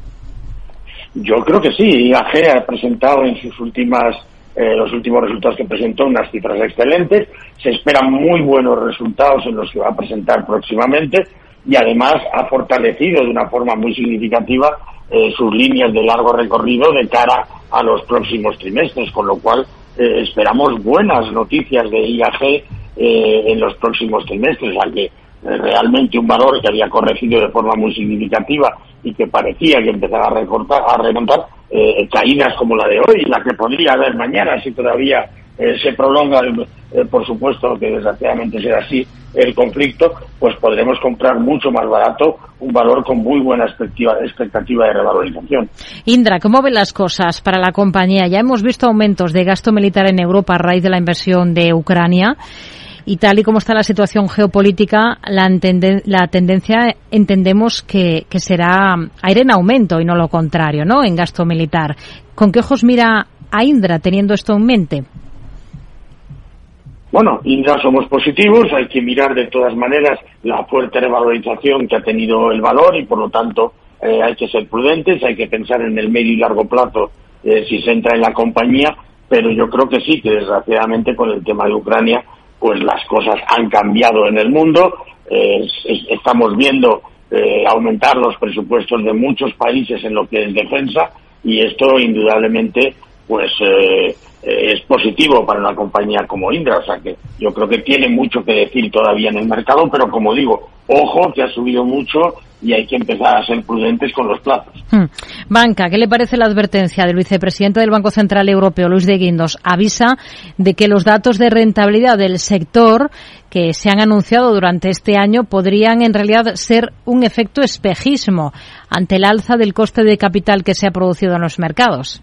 Yo creo que sí. I A G ha presentado en sus últimas eh, los últimos resultados que presentó unas cifras excelentes. Se esperan muy buenos resultados en los que va a presentar próximamente, y además ha fortalecido de una forma muy significativa eh, sus líneas de largo recorrido de cara a los próximos trimestres, con lo cual eh, esperamos buenas noticias de I A G eh, en los próximos trimestres, al que eh, realmente un valor que había corregido de forma muy significativa y que parecía que empezaba a recortar, a remontar, eh, caídas como la de hoy, la que podría haber mañana si todavía eh, se prolonga, eh, por supuesto que desgraciadamente será así el conflicto, pues podremos comprar mucho más barato un valor con muy buena expectativa, expectativa de revalorización. Indra, ¿cómo ven las cosas para la compañía? Ya hemos visto aumentos de gasto militar en Europa a raíz de la invasión de Ucrania, y tal y como está la situación geopolítica, la, entende, la tendencia entendemos que, que será a ir en aumento y no lo contrario, ¿no?, en gasto militar. ¿Con qué ojos mira a Indra teniendo esto en mente? Bueno, Indra somos positivos, hay que mirar de todas maneras la fuerte revalorización que ha tenido el valor y por lo tanto eh, hay que ser prudentes, hay que pensar en el medio y largo plazo eh, si se entra en la compañía, pero yo creo que sí, que desgraciadamente con el tema de Ucrania pues las cosas han cambiado en el mundo, eh, es, estamos viendo eh, aumentar los presupuestos de muchos países en lo que es defensa y esto indudablemente pues eh, es positivo para una compañía como Indra, o sea que yo creo que tiene mucho que decir todavía en el mercado, pero como digo, ojo que ha subido mucho y hay que empezar a ser prudentes con los plazos. Hmm. Banca, ¿qué le parece la advertencia del vicepresidente del Banco Central Europeo, Luis de Guindos? Avisa de que los datos de rentabilidad del sector que se han anunciado durante este año podrían en realidad ser un efecto espejismo ante el alza del coste de capital que se ha producido en los mercados.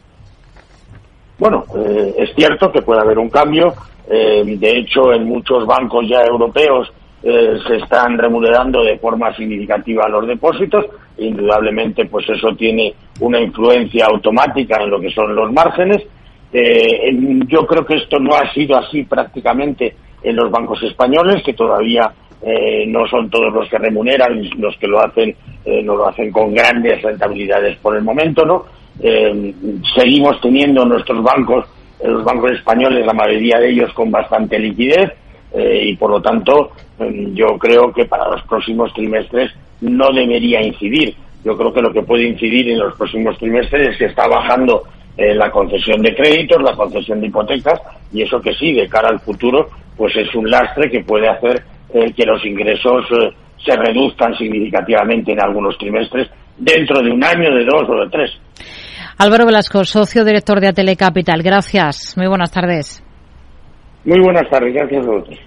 Bueno, eh, es cierto que puede haber un cambio. Eh, de hecho, en muchos bancos ya europeos eh, se están remunerando de forma significativa los depósitos. Indudablemente, pues eso tiene una influencia automática en lo que son los márgenes. Eh, yo creo que esto no ha sido así prácticamente en los bancos españoles, que todavía eh, no son todos los que remuneran, los que lo hacen, eh, no lo hacen con grandes rentabilidades por el momento, ¿no? Eh, seguimos teniendo nuestros bancos, eh, los bancos españoles, la mayoría de ellos con bastante liquidez eh, y por lo tanto eh, yo creo que para los próximos trimestres no debería incidir. Yo creo que lo que puede incidir en los próximos trimestres es que está bajando eh, la concesión de créditos, la concesión de hipotecas y eso que sí, de cara al futuro, pues es un lastre que puede hacer eh, que los ingresos eh, se reduzcan significativamente en algunos trimestres dentro de un año, de dos o de tres. Álvaro Velasco, socio director de Atele Capital. Gracias. Muy buenas tardes. Muy buenas tardes. Gracias a vosotros.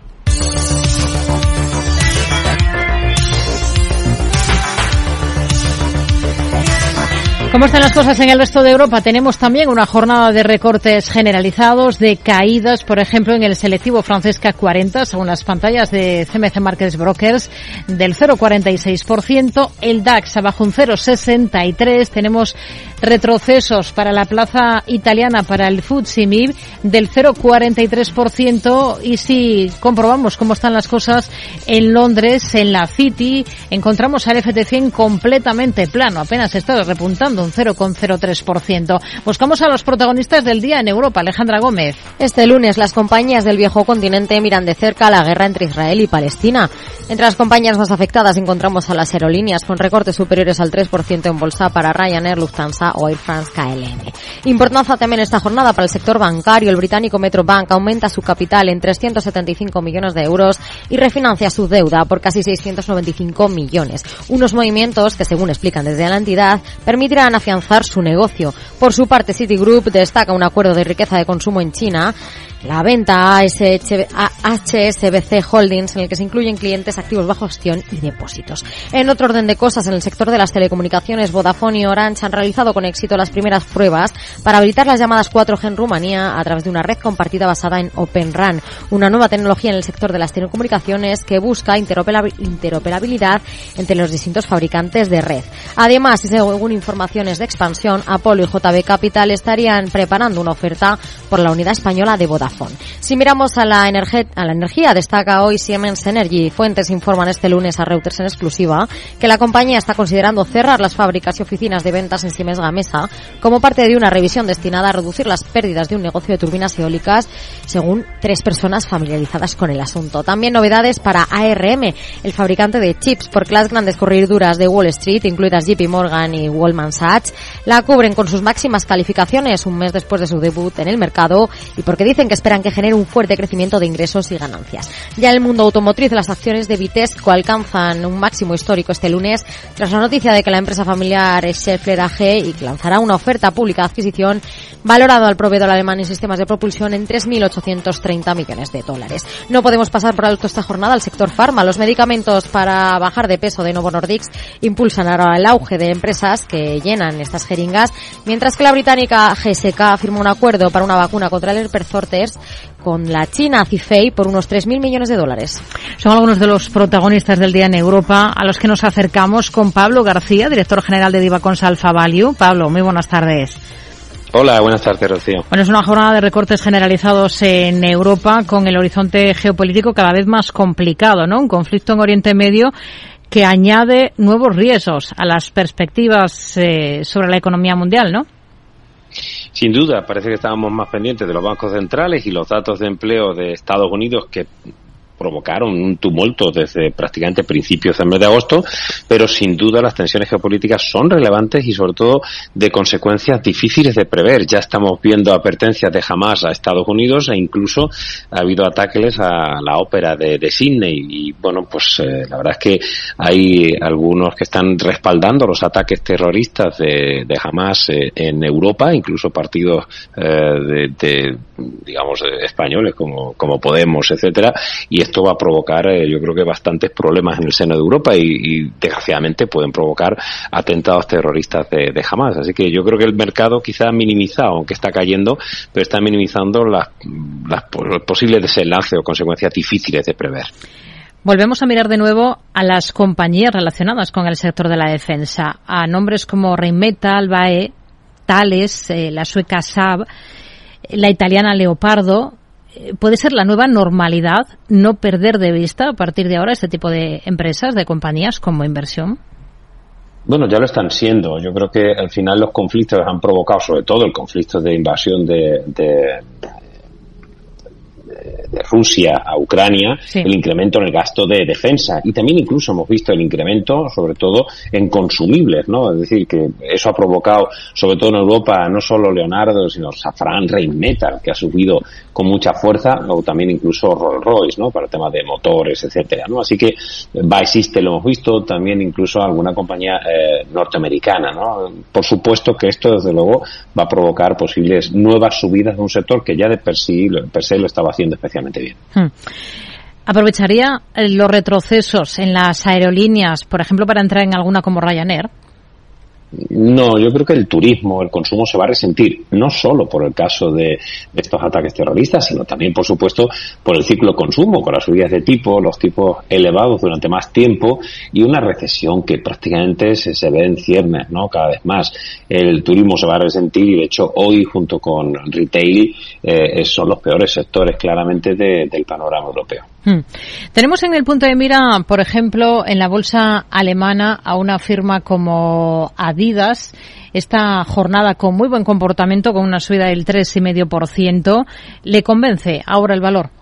¿Cómo están las cosas en el resto de Europa? Tenemos también una jornada de recortes generalizados, de caídas, por ejemplo, en el selectivo francés C A C cuarenta, según las pantallas de C M C Markets Brokers, del cero coma cuarenta y seis por ciento. El DAX abajo un cero coma sesenta y tres por ciento. Tenemos retrocesos para la plaza italiana, para el F T S E M I B, del cero coma cuarenta y tres por ciento. Y si comprobamos cómo están las cosas en Londres, en la City, encontramos al F T cien completamente plano, apenas está repuntando bajando un cero coma cero tres por ciento. Buscamos a los protagonistas del día en Europa. Alejandra Gómez. Este lunes las compañías del viejo continente miran de cerca la guerra entre Israel y Palestina. Entre las compañías más afectadas encontramos a las aerolíneas con recortes superiores al tres por ciento en bolsa para Ryanair, Lufthansa o Air France K L M. Importancia también esta jornada para el sector bancario. El británico Metrobank aumenta su capital en trescientos setenta y cinco millones de euros y refinancia su deuda por casi seiscientos noventa y cinco millones. Unos movimientos que, según explican desde la entidad, permitirán afianzar su negocio. Por su parte, Citigroup destaca un acuerdo de riqueza de consumo en China, la venta a H S B C Holdings, en el que se incluyen clientes activos bajo gestión y depósitos. En otro orden de cosas, en el sector de las telecomunicaciones, Vodafone y Orange han realizado con éxito las primeras pruebas para habilitar las llamadas cuatro G en Rumanía a través de una red compartida basada en Open RAN, una nueva tecnología en el sector de las telecomunicaciones que busca interoperabilidad entre los distintos fabricantes de red. Además, y según informaciones de expansión, Apollo y J B Capital estarían preparando una oferta por la unidad española de Vodafone. Si miramos a la, energe- a la energía, destaca hoy Siemens Energy. Fuentes informan este lunes a Reuters en exclusiva que la compañía está considerando cerrar las fábricas y oficinas de ventas en Siemens Gamesa como parte de una revisión destinada a reducir las pérdidas de un negocio de turbinas eólicas, según tres personas familiarizadas con el asunto. También novedades para A R M, el fabricante de chips, porque las grandes correduras de Wall Street, incluidas J P Morgan y Goldman Sachs, la cubren con sus máximas calificaciones un mes después de su debut en el mercado y porque dicen que esperan que genere un fuerte crecimiento de ingresos y ganancias. Ya en el mundo automotriz, las acciones de Vitesco alcanzan un máximo histórico este lunes tras la noticia de que la empresa familiar Schaeffler A G lanzará una oferta pública de adquisición valorado al proveedor alemán en sistemas de propulsión en tres mil ochocientos treinta millones de dólares. No podemos pasar por alto esta jornada al sector farma. Los medicamentos para bajar de peso de Novo Nordisk impulsan ahora el auge de empresas que llenan estas jeringas, mientras que la británica G S K firma un acuerdo para una vacuna contra el herpes zóster con la china Zhifei por unos tres mil millones de dólares. Son algunos de los protagonistas del día en Europa a los que nos acercamos con Pablo García, director general de Divacons Alpha Value. Pablo, muy buenas tardes. Hola, buenas tardes, Rocío. Bueno, es una jornada de recortes generalizados en Europa con el horizonte geopolítico cada vez más complicado, ¿no? Un conflicto en Oriente Medio que añade nuevos riesgos a las perspectivas eh, sobre la economía mundial, ¿no? Sin duda, parece que estábamos más pendientes de los bancos centrales y los datos de empleo de Estados Unidos que provocaron un tumulto desde prácticamente principios del mes de agosto, pero sin duda las tensiones geopolíticas son relevantes y sobre todo de consecuencias difíciles de prever. Ya estamos viendo advertencias de Hamás a Estados Unidos e incluso ha habido ataques a la ópera de, de Sydney y bueno, pues eh, la verdad es que hay algunos que están respaldando los ataques terroristas de, de Hamás eh, en Europa, incluso partidos eh, de, de digamos españoles como, como Podemos, etcétera, y esto va a provocar eh, yo creo que bastantes problemas en el seno de Europa y, y desgraciadamente pueden provocar atentados terroristas de, de Hamás. Así que yo creo que el mercado quizá ha minimizado, aunque está cayendo, pero está minimizando las, las posibles desenlaces o consecuencias difíciles de prever. Volvemos a mirar de nuevo a las compañías relacionadas con el sector de la defensa, a nombres como Rheinmetall, B A E, Thales, eh, la sueca Saab, la italiana Leopardo. ¿Puede ser la nueva normalidad no perder de vista a partir de ahora este tipo de empresas, de compañías como inversión? Bueno, ya lo están siendo. Yo creo que al final los conflictos han provocado, sobre todo el conflicto de invasión de, de, de Rusia a Ucrania, sí, el incremento en el gasto de defensa y también incluso hemos visto el incremento sobre todo en consumibles, ¿no? Es decir, que eso ha provocado sobre todo en Europa no solo Leonardo, sino Safran, Rheinmetall, que ha subido con mucha fuerza, o también incluso Rolls-Royce, ¿no? Para el tema de motores, etcétera, ¿no? Así que va, existe, lo hemos visto, también incluso alguna compañía eh, norteamericana, ¿no? Por supuesto que esto desde luego va a provocar posibles nuevas subidas de un sector que ya de per sí, per se lo estaba haciendo especialmente bien. Hmm. ¿Aprovecharía los retrocesos en las aerolíneas, por ejemplo, para entrar en alguna como Ryanair? No, yo creo que el turismo, el consumo se va a resentir, no solo por el caso de estos ataques terroristas, sino también, por supuesto, por el ciclo de consumo, con las subidas de tipo, los tipos elevados durante más tiempo y una recesión que prácticamente se, se ve en ciernes, ¿no? Cada vez más. El turismo se va a resentir y, de hecho, hoy, junto con retail, eh, son los peores sectores, claramente, de, del panorama europeo. Hmm. Tenemos en el punto de mira, por ejemplo, en la bolsa alemana a una firma como Adidas. Esta jornada con muy buen comportamiento, con una subida del tres coma cinco por ciento. ¿Le convence ahora el valor?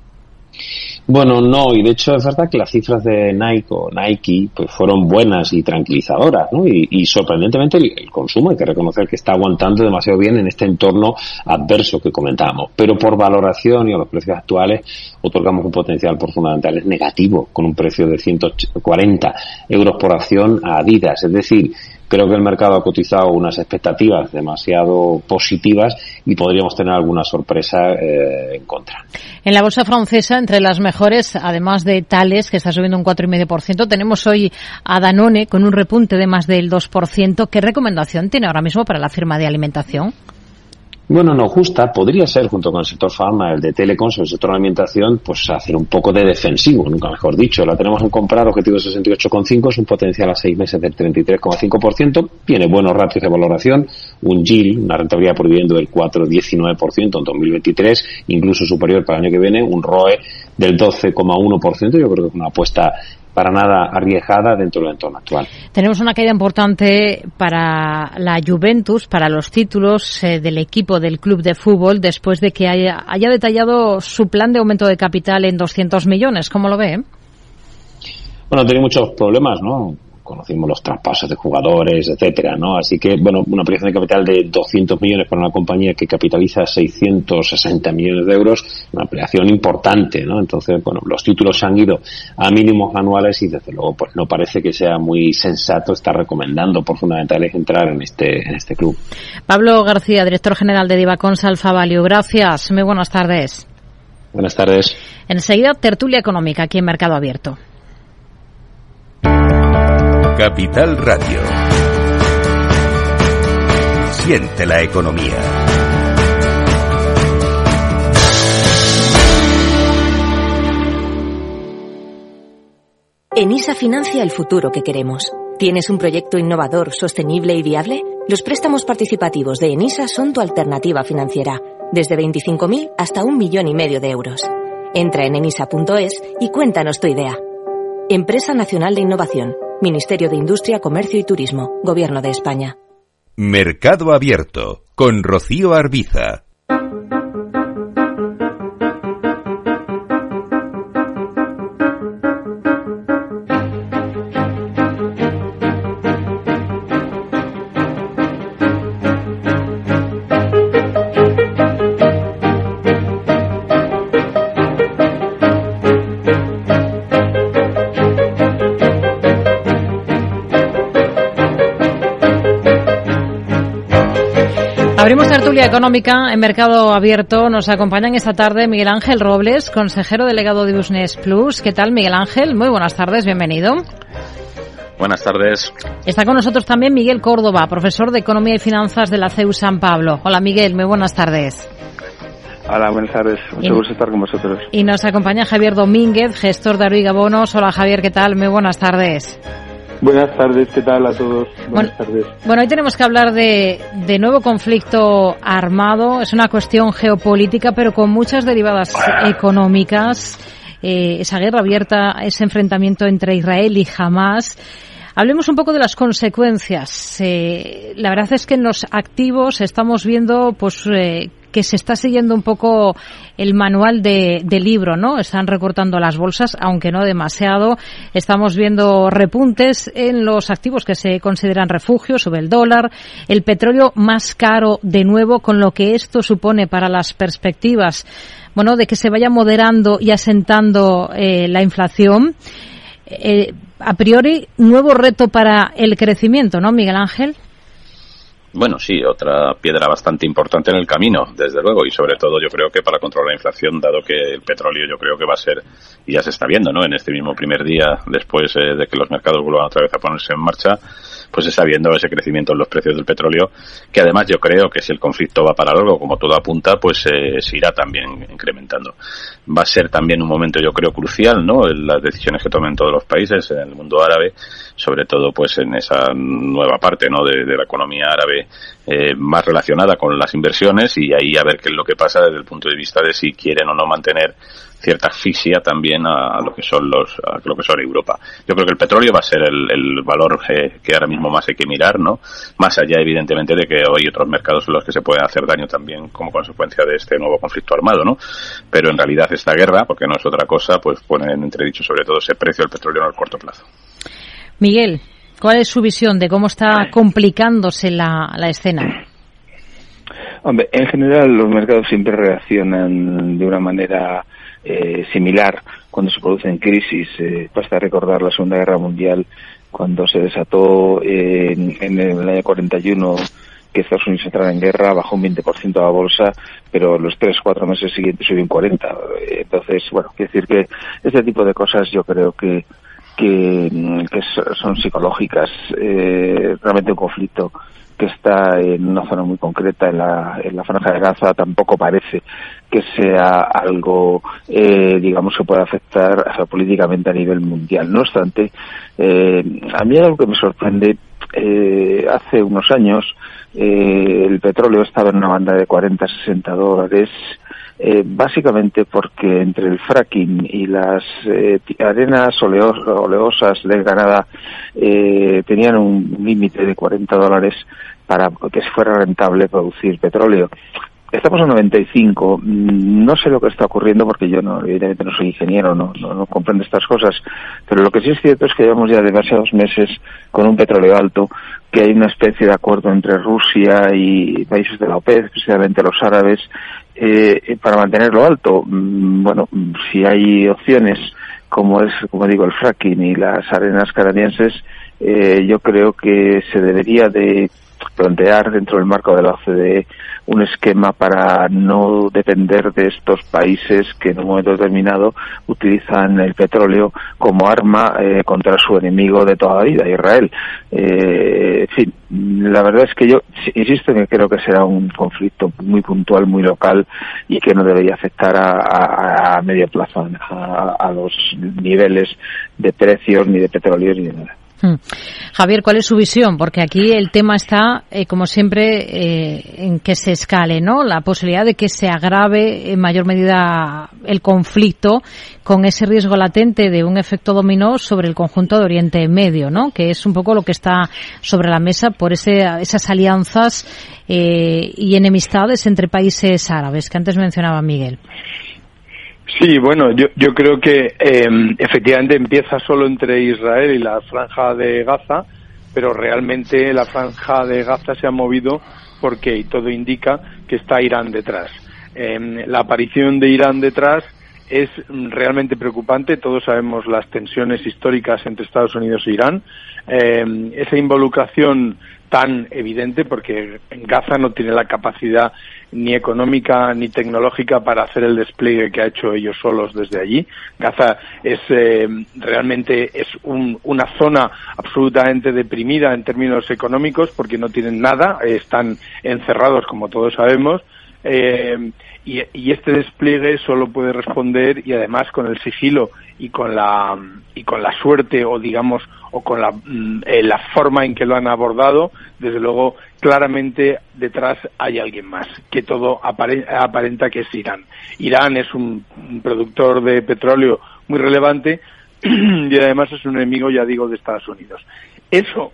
Bueno, no, y de hecho es verdad que las cifras de Nike o Nike pues fueron buenas y tranquilizadoras, ¿no? Y, y sorprendentemente el, el consumo, hay que reconocer que está aguantando demasiado bien en este entorno adverso que comentábamos, pero por valoración y a los precios actuales otorgamos un potencial por fundamentales negativo, con un precio de ciento cuarenta euros por acción a Adidas, es decir, creo que el mercado ha cotizado unas expectativas demasiado positivas y podríamos tener alguna sorpresa eh, en contra. En la bolsa francesa, entre las mejores, además de Thales, que está subiendo un cuatro coma cinco por ciento, tenemos hoy a Danone con un repunte de más del dos por ciento. ¿Qué recomendación tiene ahora mismo para la firma de alimentación? Bueno, no justa, podría ser, junto con el sector farma, el de telecoms, el sector de alimentación, pues hacer un poco de defensivo, nunca mejor dicho. La tenemos en comprar, objetivo sesenta y ocho coma cinco, es un potencial a seis meses del treinta y tres coma cinco por ciento, tiene buenos ratios de valoración, un yield, una rentabilidad por dividendo del cuatro coma diecinueve por ciento en dos mil veintitrés, incluso superior para el año que viene, un R O E del doce coma uno por ciento, yo creo que es una apuesta para nada arriesgada dentro del entorno actual. Tenemos una caída importante para la Juventus, para los títulos eh, del equipo del club de fútbol, después de que haya, haya detallado su plan de aumento de capital en doscientos millones. ¿Cómo lo ve? Bueno, ha tenido muchos problemas, ¿no? Conocimos los traspasos de jugadores, etcétera, ¿no? Así que, bueno, una ampliación de capital de doscientos millones para una compañía que capitaliza seiscientos sesenta millones de euros, una ampliación importante, ¿no? Entonces, bueno, los títulos han ido a mínimos anuales y, desde luego, pues no parece que sea muy sensato estar recomendando por fundamentales entrar en este en este club. Pablo García, director general de Divacons Alfa Value. Gracias. Muy buenas tardes. Buenas tardes. Enseguida, tertulia económica aquí en Mercado Abierto. Capital Radio. Siente la economía. ENISA financia el futuro que queremos. ¿Tienes un proyecto innovador, sostenible y viable? Los préstamos participativos de ENISA son tu alternativa financiera, desde veinticinco mil hasta un millón y medio de euros. Entra en enisa punto es y cuéntanos tu idea. Empresa Nacional de Innovación, Ministerio de Industria, Comercio y Turismo, Gobierno de España. Mercado Abierto, con Rocío Arbiza. Abrimos tertulia económica en Mercado Abierto. Nos acompañan esta tarde Miguel Ángel Robles, consejero delegado de Business Plus. ¿Qué tal, Miguel Ángel? Muy buenas tardes, bienvenido. Buenas tardes. Está con nosotros también Miguel Córdoba, profesor de Economía y Finanzas de la C E U San Pablo. Hola, Miguel, muy buenas tardes. Hola, buenas tardes. Mucho gusto estar con vosotros. Y nos acompaña Javier Domínguez, gestor de Aruiga Bonos. Hola, Javier, ¿qué tal? Muy buenas tardes. Buenas tardes, ¿qué tal a todos? Buenas bueno, tardes. Bueno, hoy tenemos que hablar de, de nuevo conflicto armado. Es una cuestión geopolítica, pero con muchas derivadas económicas. Eh, esa guerra abierta, ese enfrentamiento entre Israel y Hamás. Hablemos un poco de las consecuencias. Eh, la verdad es que en los activos estamos viendo, pues, eh, que se está siguiendo un poco el manual de, de libro, ¿no? Están recortando las bolsas, aunque no demasiado. Estamos viendo repuntes en los activos que se consideran refugio, sube el dólar, el petróleo más caro de nuevo, con lo que esto supone para las perspectivas, bueno, de que se vaya moderando y asentando eh, la inflación. Eh, a priori, nuevo reto para el crecimiento, ¿no, Miguel Ángel? Bueno, sí, otra piedra bastante importante en el camino, desde luego, y sobre todo yo creo que para controlar la inflación, dado que el petróleo yo creo que va a ser, y ya se está viendo, ¿no? En este mismo primer día, después eh, de que los mercados vuelvan otra vez a ponerse en marcha, pues se está viendo ese crecimiento en los precios del petróleo, que además yo creo que si el conflicto va para largo, como todo apunta, pues eh, se irá también incrementando. Va a ser también un momento, yo creo, crucial, ¿no? En las decisiones que tomen todos los países, en el mundo árabe, sobre todo pues en esa nueva parte, ¿no? De, de la economía árabe, eh, más relacionada con las inversiones, y ahí a ver qué es lo que pasa desde el punto de vista de si quieren o no mantener cierta asfixia también a lo que son los a lo que son Europa. Yo creo que el petróleo va a ser el, el valor eh, que ahora mismo más hay que mirar, ¿no? Más allá, evidentemente, de que hay otros mercados en los que se pueden hacer daño también como consecuencia de este nuevo conflicto armado, ¿no? Pero en realidad esta guerra, porque no es otra cosa, pues pone en entredicho sobre todo ese precio del petróleo en el corto plazo. Miguel, ¿cuál es su visión de cómo está complicándose la, la escena? Hombre, en general los mercados siempre reaccionan de una manera eh, similar cuando se producen crisis. Eh, basta recordar la Segunda Guerra Mundial, cuando se desató eh, en, en el año cuarenta y uno que Estados Unidos entrara en guerra, bajó un veinte por ciento a la bolsa, pero los tres, cuatro meses siguientes subió un cuarenta por ciento. Entonces, bueno, quiero decir que este tipo de cosas yo creo que que, que son psicológicas. Eh, realmente un conflicto que está en una zona muy concreta, en la, en la Franja de Gaza, tampoco parece que sea algo, eh, digamos, que pueda afectar o sea, políticamente a nivel mundial. No obstante, eh, a mí algo que me sorprende, eh, hace unos años eh, el petróleo estaba en una banda de cuarenta a sesenta dólares, Eh, básicamente porque entre el fracking y las eh, arenas oleos, oleosas de Granada eh, tenían un límite de cuarenta dólares para que fuera rentable producir petróleo. Estamos a noventa y cinco. No sé lo que está ocurriendo porque yo no, evidentemente no soy ingeniero, no, no, no comprendo estas cosas, pero lo que sí es cierto es que llevamos ya demasiados meses con un petróleo alto, que hay una especie de acuerdo entre Rusia y países de la OPEP, especialmente los árabes, eh, para mantenerlo alto. Bueno, si hay opciones como es, como digo, el fracking y las arenas canadienses, eh, yo creo que se debería de plantear dentro del marco de la O C D E un esquema para no depender de estos países que en un momento determinado utilizan el petróleo como arma eh, contra su enemigo de toda la vida, Israel. Eh, en fin, la verdad es que yo insisto en que creo que será un conflicto muy puntual, muy local y que no debería afectar a, a, a medio plazo a, a los niveles de precios ni de petróleo ni de nada. Javier, ¿cuál es su visión? Porque aquí el tema está, eh, como siempre, eh, en que se escale, ¿no? La posibilidad de que se agrave en mayor medida el conflicto con ese riesgo latente de un efecto dominó sobre el conjunto de Oriente Medio, ¿no? Que es un poco lo que está sobre la mesa por ese, esas alianzas eh, y enemistades entre países árabes que antes mencionaba Miguel. Sí, bueno, yo, yo creo que eh, efectivamente empieza solo entre Israel y la Franja de Gaza, pero realmente la Franja de Gaza se ha movido porque, y todo indica, que está Irán detrás. Eh, la aparición de Irán detrás es realmente preocupante. Todos sabemos las tensiones históricas entre Estados Unidos e Irán. Eh, esa involucración tan evidente, porque en Gaza no tiene la capacidad ni económica ni tecnológica para hacer el despliegue que ha hecho ellos solos desde allí. Gaza es eh, realmente es un, una zona absolutamente deprimida en términos económicos porque no tienen nada, eh, están encerrados como todos sabemos. Eh, y, y este despliegue solo puede responder, y además con el sigilo y con la y con la suerte o digamos o con la eh, la forma en que lo han abordado, desde luego claramente detrás hay alguien más, que todo aparenta, aparenta que es Irán. Irán es un, un productor de petróleo muy relevante y además es un enemigo, ya digo, de Estados Unidos. Eso,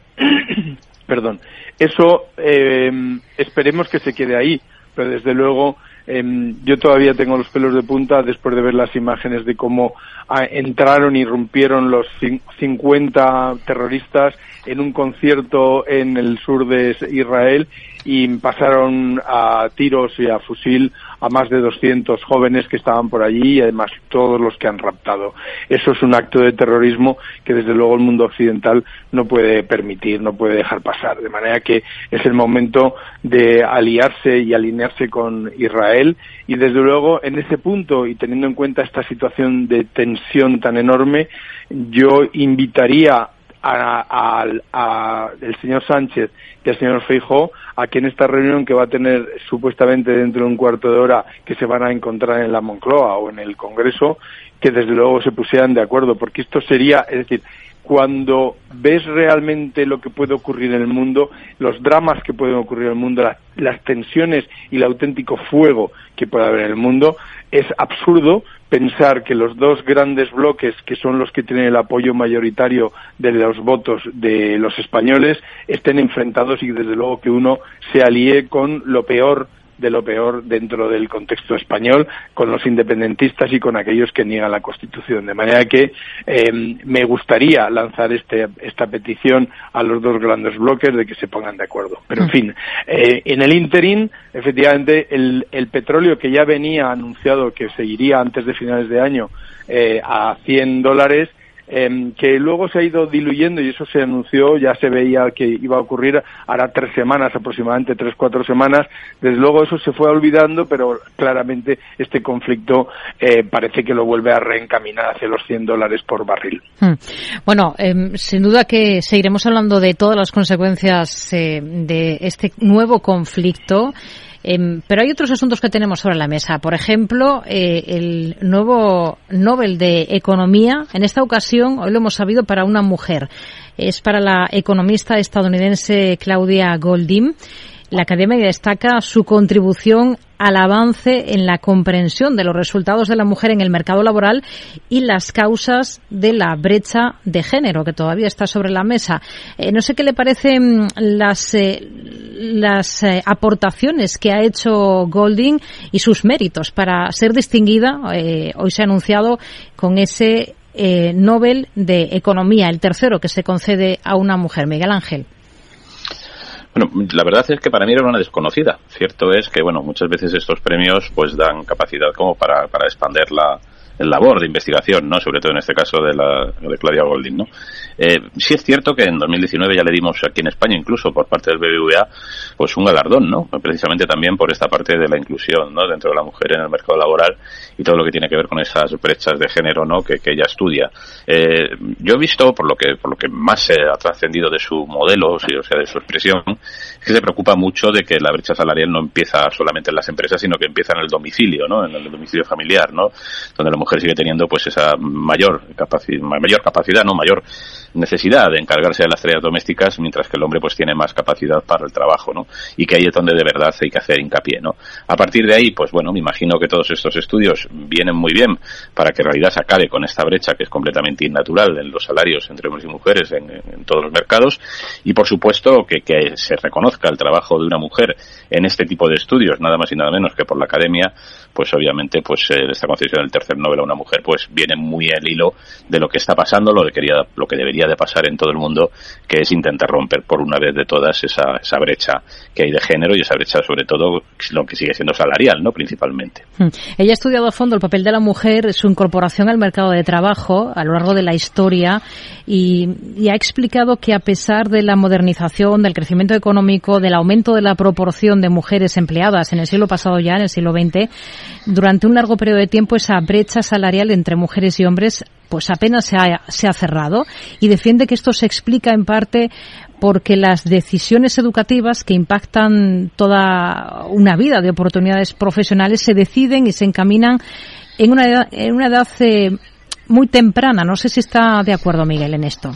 perdón, eso eh, esperemos que se quede ahí. Pero desde luego eh, yo todavía tengo los pelos de punta después de ver las imágenes de cómo ah, entraron y irrumpieron los cincuenta terroristas en un concierto en el sur de Israel y pasaron a tiros y a fusil a más de doscientos jóvenes que estaban por allí y además todos los que han raptado. Eso es un acto de terrorismo que desde luego el mundo occidental no puede permitir, no puede dejar pasar. De manera que es el momento de aliarse y alinearse con Israel y desde luego en ese punto y teniendo en cuenta esta situación de tensión tan enorme, yo invitaría a, a, a el señor Sánchez y al señor Feijóo a que en esta reunión que va a tener supuestamente dentro de un cuarto de hora que se van a encontrar en la Moncloa o en el Congreso, que desde luego se pusieran de acuerdo, porque esto sería, es decir, cuando ves realmente lo que puede ocurrir en el mundo, los dramas que pueden ocurrir en el mundo, las, las tensiones y el auténtico fuego que puede haber en el mundo, es absurdo pensar que los dos grandes bloques, que son los que tienen el apoyo mayoritario de los votos de los españoles, estén enfrentados y desde luego que uno se alíe con lo peor de lo peor dentro del contexto español, con los independentistas y con aquellos que niegan la Constitución. De manera que eh, me gustaría lanzar este, esta petición a los dos grandes bloques de que se pongan de acuerdo. Pero, en fin, eh, en el ínterin, efectivamente, el, el petróleo que ya venía anunciado que seguiría antes de finales de año eh, a cien dólares, Eh, que luego se ha ido diluyendo y eso se anunció, ya se veía que iba a ocurrir hará tres semanas, aproximadamente tres, cuatro semanas. Desde luego eso se fue olvidando, pero claramente este conflicto eh, parece que lo vuelve a reencaminar hacia los cien dólares por barril. Hmm. Bueno, eh, sin duda que seguiremos hablando de todas las consecuencias eh, de este nuevo conflicto. Eh, pero hay otros asuntos que tenemos sobre la mesa. Por ejemplo, eh, el nuevo Nobel de Economía, en esta ocasión, hoy lo hemos sabido, para una mujer. Es para la economista estadounidense Claudia Goldin. La Academia destaca su contribución al avance en la comprensión de los resultados de la mujer en el mercado laboral y las causas de la brecha de género, que todavía está sobre la mesa. Eh, no sé qué le parecen las, eh, las eh, aportaciones que ha hecho Goldin y sus méritos para ser distinguida. Eh, hoy se ha anunciado con ese eh, Nobel de Economía, el tercero que se concede a una mujer. Miguel Ángel. Bueno, la verdad es que para mí era una desconocida. Cierto es que, bueno, muchas veces estos premios pues dan capacidad como para, para expandir la, el labor de investigación, ¿no? Sobre todo en este caso de la de Claudia Goldin, ¿no? Eh, sí es cierto que en dos mil diecinueve ya le dimos aquí en España, incluso por parte del B B V A, pues un galardón, ¿no? Precisamente también por esta parte de la inclusión, ¿no? Dentro de la mujer en el mercado laboral y todo lo que tiene que ver con esas brechas de género, ¿no? Que, que ella estudia. Eh, yo he visto, por lo que por lo que más se ha trascendido de su modelo, o sea, de su expresión, es que se preocupa mucho de que la brecha salarial no empieza solamente en las empresas, sino que empieza en el domicilio, ¿no? En el domicilio familiar, ¿no? Donde la mujer sigue teniendo pues esa mayor capacidad, mayor capacidad, no mayor necesidad de encargarse de las tareas domésticas, mientras que el hombre pues tiene más capacidad para el trabajo, ¿no? Y que ahí es donde de verdad hay que hacer hincapié, ¿no? A partir de ahí, pues bueno, me imagino que todos estos estudios vienen muy bien para que en realidad se acabe con esta brecha que es completamente innatural en los salarios entre hombres y mujeres en, en todos los mercados, y por supuesto que, que se reconozca el trabajo de una mujer en este tipo de estudios, nada más y nada menos que por la Academia, pues obviamente pues eh, esta concesión del tercer Nobel a una mujer pues viene muy al hilo de lo que está pasando, lo que quería, lo que debería de pasar en todo el mundo, que es intentar romper por una vez de todas esa, esa brecha que hay de género y esa brecha sobre todo lo que sigue siendo salarial, ¿no? Principalmente. Ella ha estudiado a fondo el papel de la mujer, su incorporación al mercado de trabajo a lo largo de la historia y, y ha explicado que a pesar de la modernización, del crecimiento económico, del aumento de la proporción de mujeres empleadas en el siglo pasado ya, en el siglo veinte, durante un largo periodo de tiempo esa brecha salarial entre mujeres y hombres pues apenas se ha, se ha cerrado, y defiende que esto se explica en parte porque las decisiones educativas que impactan toda una vida de oportunidades profesionales se deciden y se encaminan en una edad, en una edad eh, muy temprana. No sé si está de acuerdo Miguel en esto.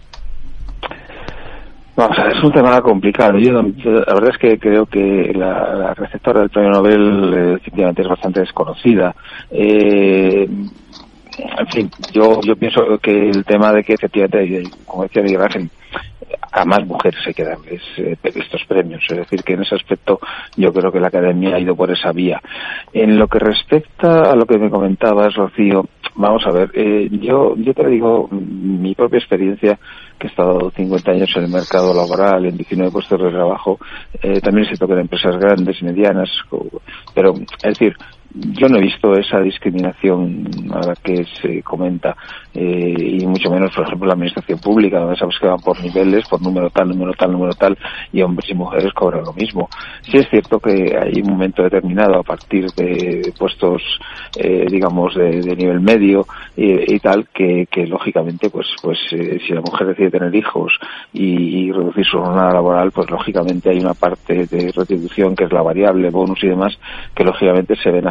Vamos a ver, es un tema complicado. Yo, la verdad es que creo que la, la receptora del premio Nobel eh, efectivamente es bastante desconocida. Eh, en fin, yo yo pienso que el tema de que efectivamente, como decía Miguel Ángel, a más mujeres hay que darles eh, estos premios. Es decir, que en ese aspecto yo creo que la Academia ha ido por esa vía. En lo que respecta a lo que me comentabas, Rocío, vamos a ver, eh, yo yo te digo mi propia experiencia, que he estado cincuenta años en el mercado laboral, en diecinueve puestos de trabajo, eh, también se toca en empresas grandes y medianas, pero es decir, yo no he visto esa discriminación a la que se comenta, eh, y mucho menos, por ejemplo, la administración pública, donde sabes que van por niveles, por número tal, número tal, número tal, y hombres y mujeres cobran lo mismo. Sí es cierto que hay un momento determinado, a partir de puestos, eh, digamos, de, de nivel medio y, y tal, que, que lógicamente, pues, pues eh, si la mujer decide tener hijos y, y reducir su jornada laboral, pues lógicamente hay una parte de retribución que es la variable, bonus y demás, que lógicamente se ven afectados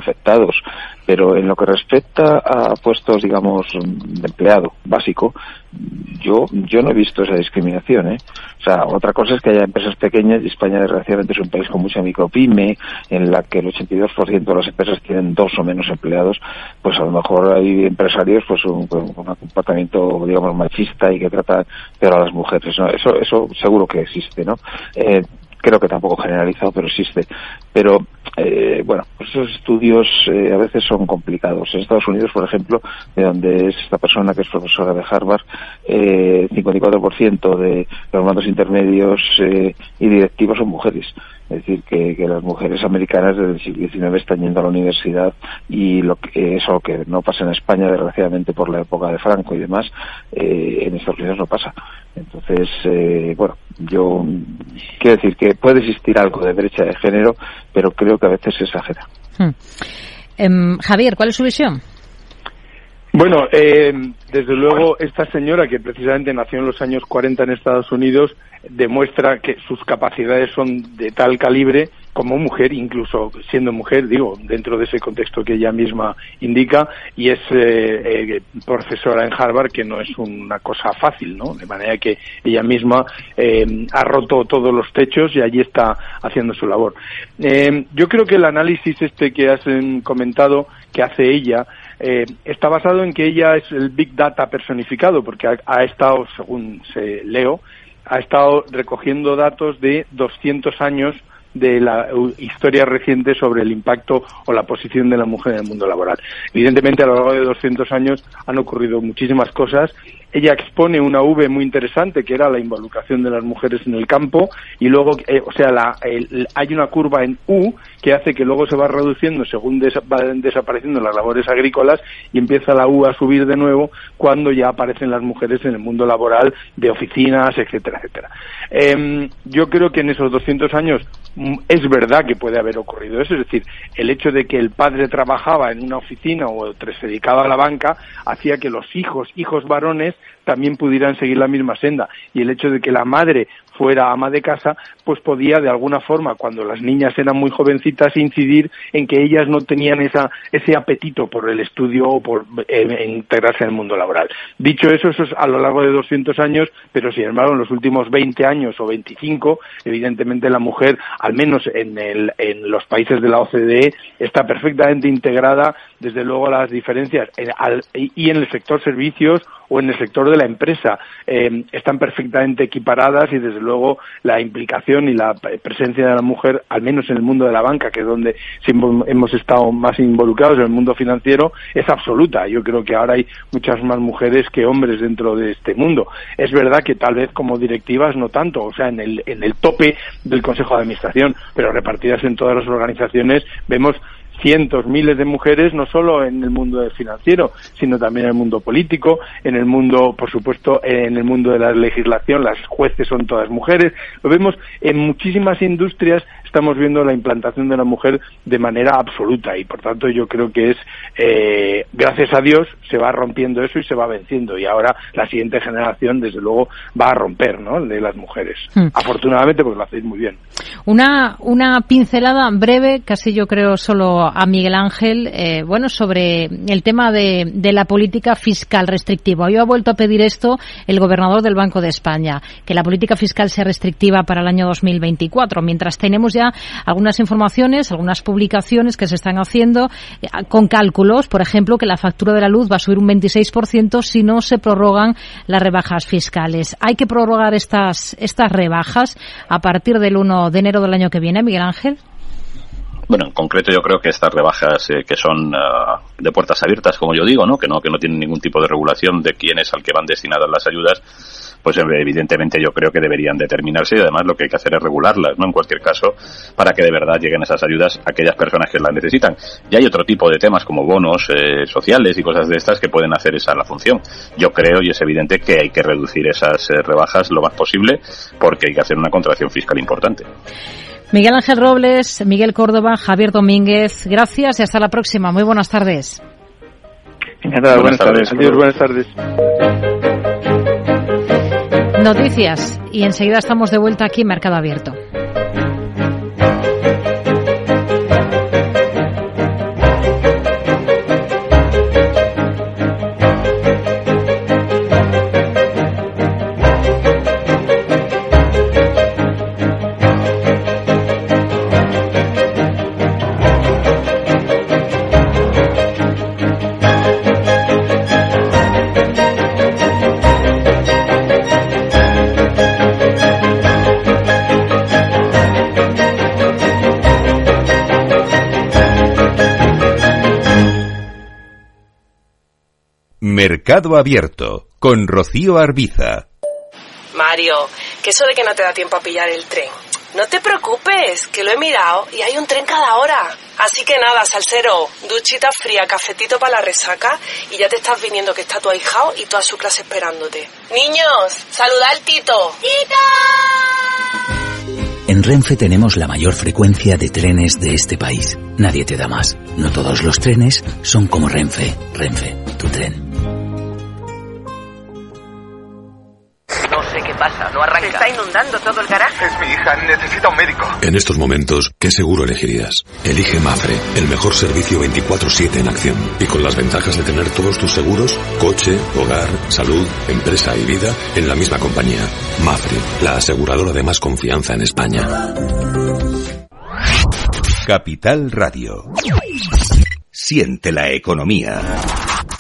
afectados. Pero en lo que respecta a puestos, digamos, de empleado básico, yo yo no he visto esa discriminación, ¿eh? O sea, otra cosa es que haya empresas pequeñas, y España desgraciadamente es un país con mucha micropyme, en la que el ochenta y dos por ciento de las empresas tienen dos o menos empleados. Pues a lo mejor hay empresarios pues un, con un comportamiento, digamos, machista y que tratan peor a las mujeres, ¿no? Eso, eso seguro que existe, ¿no? Eh, Creo que tampoco generalizado, pero existe. Pero, eh, bueno, pues esos estudios eh, a veces son complicados. En Estados Unidos, por ejemplo, de donde es esta persona que es profesora de Harvard, eh, cincuenta y cuatro por ciento de los mandos intermedios eh, y directivos son mujeres. Es decir, que, que las mujeres americanas desde el siglo diecinueve están yendo a la universidad, y lo que, eso que no pasa en España, desgraciadamente por la época de Franco y demás, eh, en Estados Unidos no pasa. Entonces, eh, bueno, yo quiero decir que puede existir algo de brecha de género, pero creo que a veces se exagera. Hmm. Eh, Javier, ¿cuál es su visión? Bueno, eh, desde luego esta señora, que precisamente nació en los años cuarenta en Estados Unidos, demuestra que sus capacidades son de tal calibre como mujer, incluso siendo mujer, digo, dentro de ese contexto que ella misma indica, y es eh, eh, profesora en Harvard, que no es una cosa fácil, ¿no? De manera que ella misma eh, ha roto todos los techos y allí está haciendo su labor. Eh, yo creo que el análisis este que has eh, comentado, que hace ella, Eh, está basado en que ella es el Big Data personificado, porque ha, ha estado, según se leo, ha estado recogiendo datos de doscientos años de la historia reciente sobre el impacto o la posición de la mujer en el mundo laboral. Evidentemente, a lo largo de doscientos años han ocurrido muchísimas cosas. Ella expone una V muy interesante, que era la involucración de las mujeres en el campo, y luego, eh, o sea, la, el, hay una curva en U que hace que luego se va reduciendo según des, van desapareciendo las labores agrícolas, y empieza la U a subir de nuevo cuando ya aparecen las mujeres en el mundo laboral de oficinas, etcétera, etcétera. Eh, yo creo que en esos doscientos años es verdad que puede haber ocurrido eso, es decir, el hecho de que el padre trabajaba en una oficina o se dedicaba a la banca hacía que los hijos, hijos varones, también pudieran seguir la misma senda, y el hecho de que la madre fuera ama de casa, pues podía de alguna forma, cuando las niñas eran muy jovencitas, incidir en que ellas no tenían esa ese apetito por el estudio o por eh, integrarse en el mundo laboral. Dicho eso, eso es a lo largo de doscientos años, pero sin embargo en los últimos veinte años o veinticinco, evidentemente la mujer, al menos en, el, en los países de la O C D E, está perfectamente integrada, desde luego las diferencias, en, al, y en el sector servicios o en el sector de la empresa, eh, están perfectamente equiparadas, y desde luego la implicación y la presencia de la mujer, al menos en el mundo de la banca, que es donde siempre hemos estado más involucrados, en el mundo financiero, es absoluta. Yo creo que ahora hay muchas más mujeres que hombres dentro de este mundo. Es verdad que tal vez como directivas no tanto, o sea, en el, en el tope del Consejo de Administración, pero repartidas en todas las organizaciones vemos cientos, miles de mujeres, no solo en el mundo financiero, sino también en el mundo político, en el mundo, por supuesto, en el mundo de la legislación, las jueces son todas mujeres. Lo vemos en muchísimas industrias, estamos viendo la implantación de la mujer de manera absoluta, y por tanto yo creo que es, eh, gracias a Dios, se va rompiendo eso y se va venciendo, y ahora la siguiente generación, desde luego, va a romper, ¿no?, el de las mujeres. Hmm. Afortunadamente, pues lo hacéis muy bien. Una, una pincelada breve, casi yo creo solo a Miguel Ángel, eh, bueno, sobre el tema de, de la política fiscal restrictiva. Hoy ha vuelto a pedir esto el gobernador del Banco de España, que la política fiscal sea restrictiva para el año dos mil veinticuatro, mientras tenemos ya algunas informaciones, algunas publicaciones que se están haciendo eh, con cálculos, por ejemplo, que la factura de la luz va a subir un veintiséis por ciento si no se prorrogan las rebajas fiscales. ¿Hay que prorrogar estas, estas rebajas a partir del uno de enero del año que viene, Miguel Ángel? Bueno, en concreto yo creo que estas rebajas eh, que son uh, de puertas abiertas, como yo digo, ¿no?, que no que no tienen ningún tipo de regulación de quién es al que van destinadas las ayudas, pues evidentemente yo creo que deberían determinarse, y además lo que hay que hacer es regularlas, ¿no?, en cualquier caso, para que de verdad lleguen esas ayudas a aquellas personas que las necesitan. Y hay otro tipo de temas como bonos eh, sociales y cosas de estas que pueden hacer esa la función. Yo creo, y es evidente, que hay que reducir esas eh, rebajas lo más posible, porque hay que hacer una contracción fiscal importante. Miguel Ángel Robles, Miguel Córdoba, Javier Domínguez, gracias y hasta la próxima. Muy buenas tardes. Encantado, buenas, buenas tardes. Adiós, buenas tardes. Noticias y enseguida estamos de vuelta aquí en Mercado Abierto. Mercado Abierto, con Rocío Arbiza. Mario, que eso de que no te da tiempo a pillar el tren. No te preocupes, que lo he mirado y hay un tren cada hora. Así que nada, salsero, duchita fría, cafetito para la resaca y ya te estás viniendo que está tu ahijao y toda su clase esperándote. Niños, saludad al Tito. ¡Tito! En Renfe tenemos la mayor frecuencia de trenes de este país. Nadie te da más. No todos los trenes son como Renfe. Renfe, tu tren. No sé qué pasa, no arranca. Se está inundando todo el garaje. Es mi hija, necesita un médico. En estos momentos, ¿qué seguro elegirías? Elige Mafre, el mejor servicio veinticuatro siete en acción. Y con las ventajas de tener todos tus seguros, coche, hogar, salud, empresa y vida, en la misma compañía. Mafre, la aseguradora de más confianza en España. Capital Radio. Siente la economía.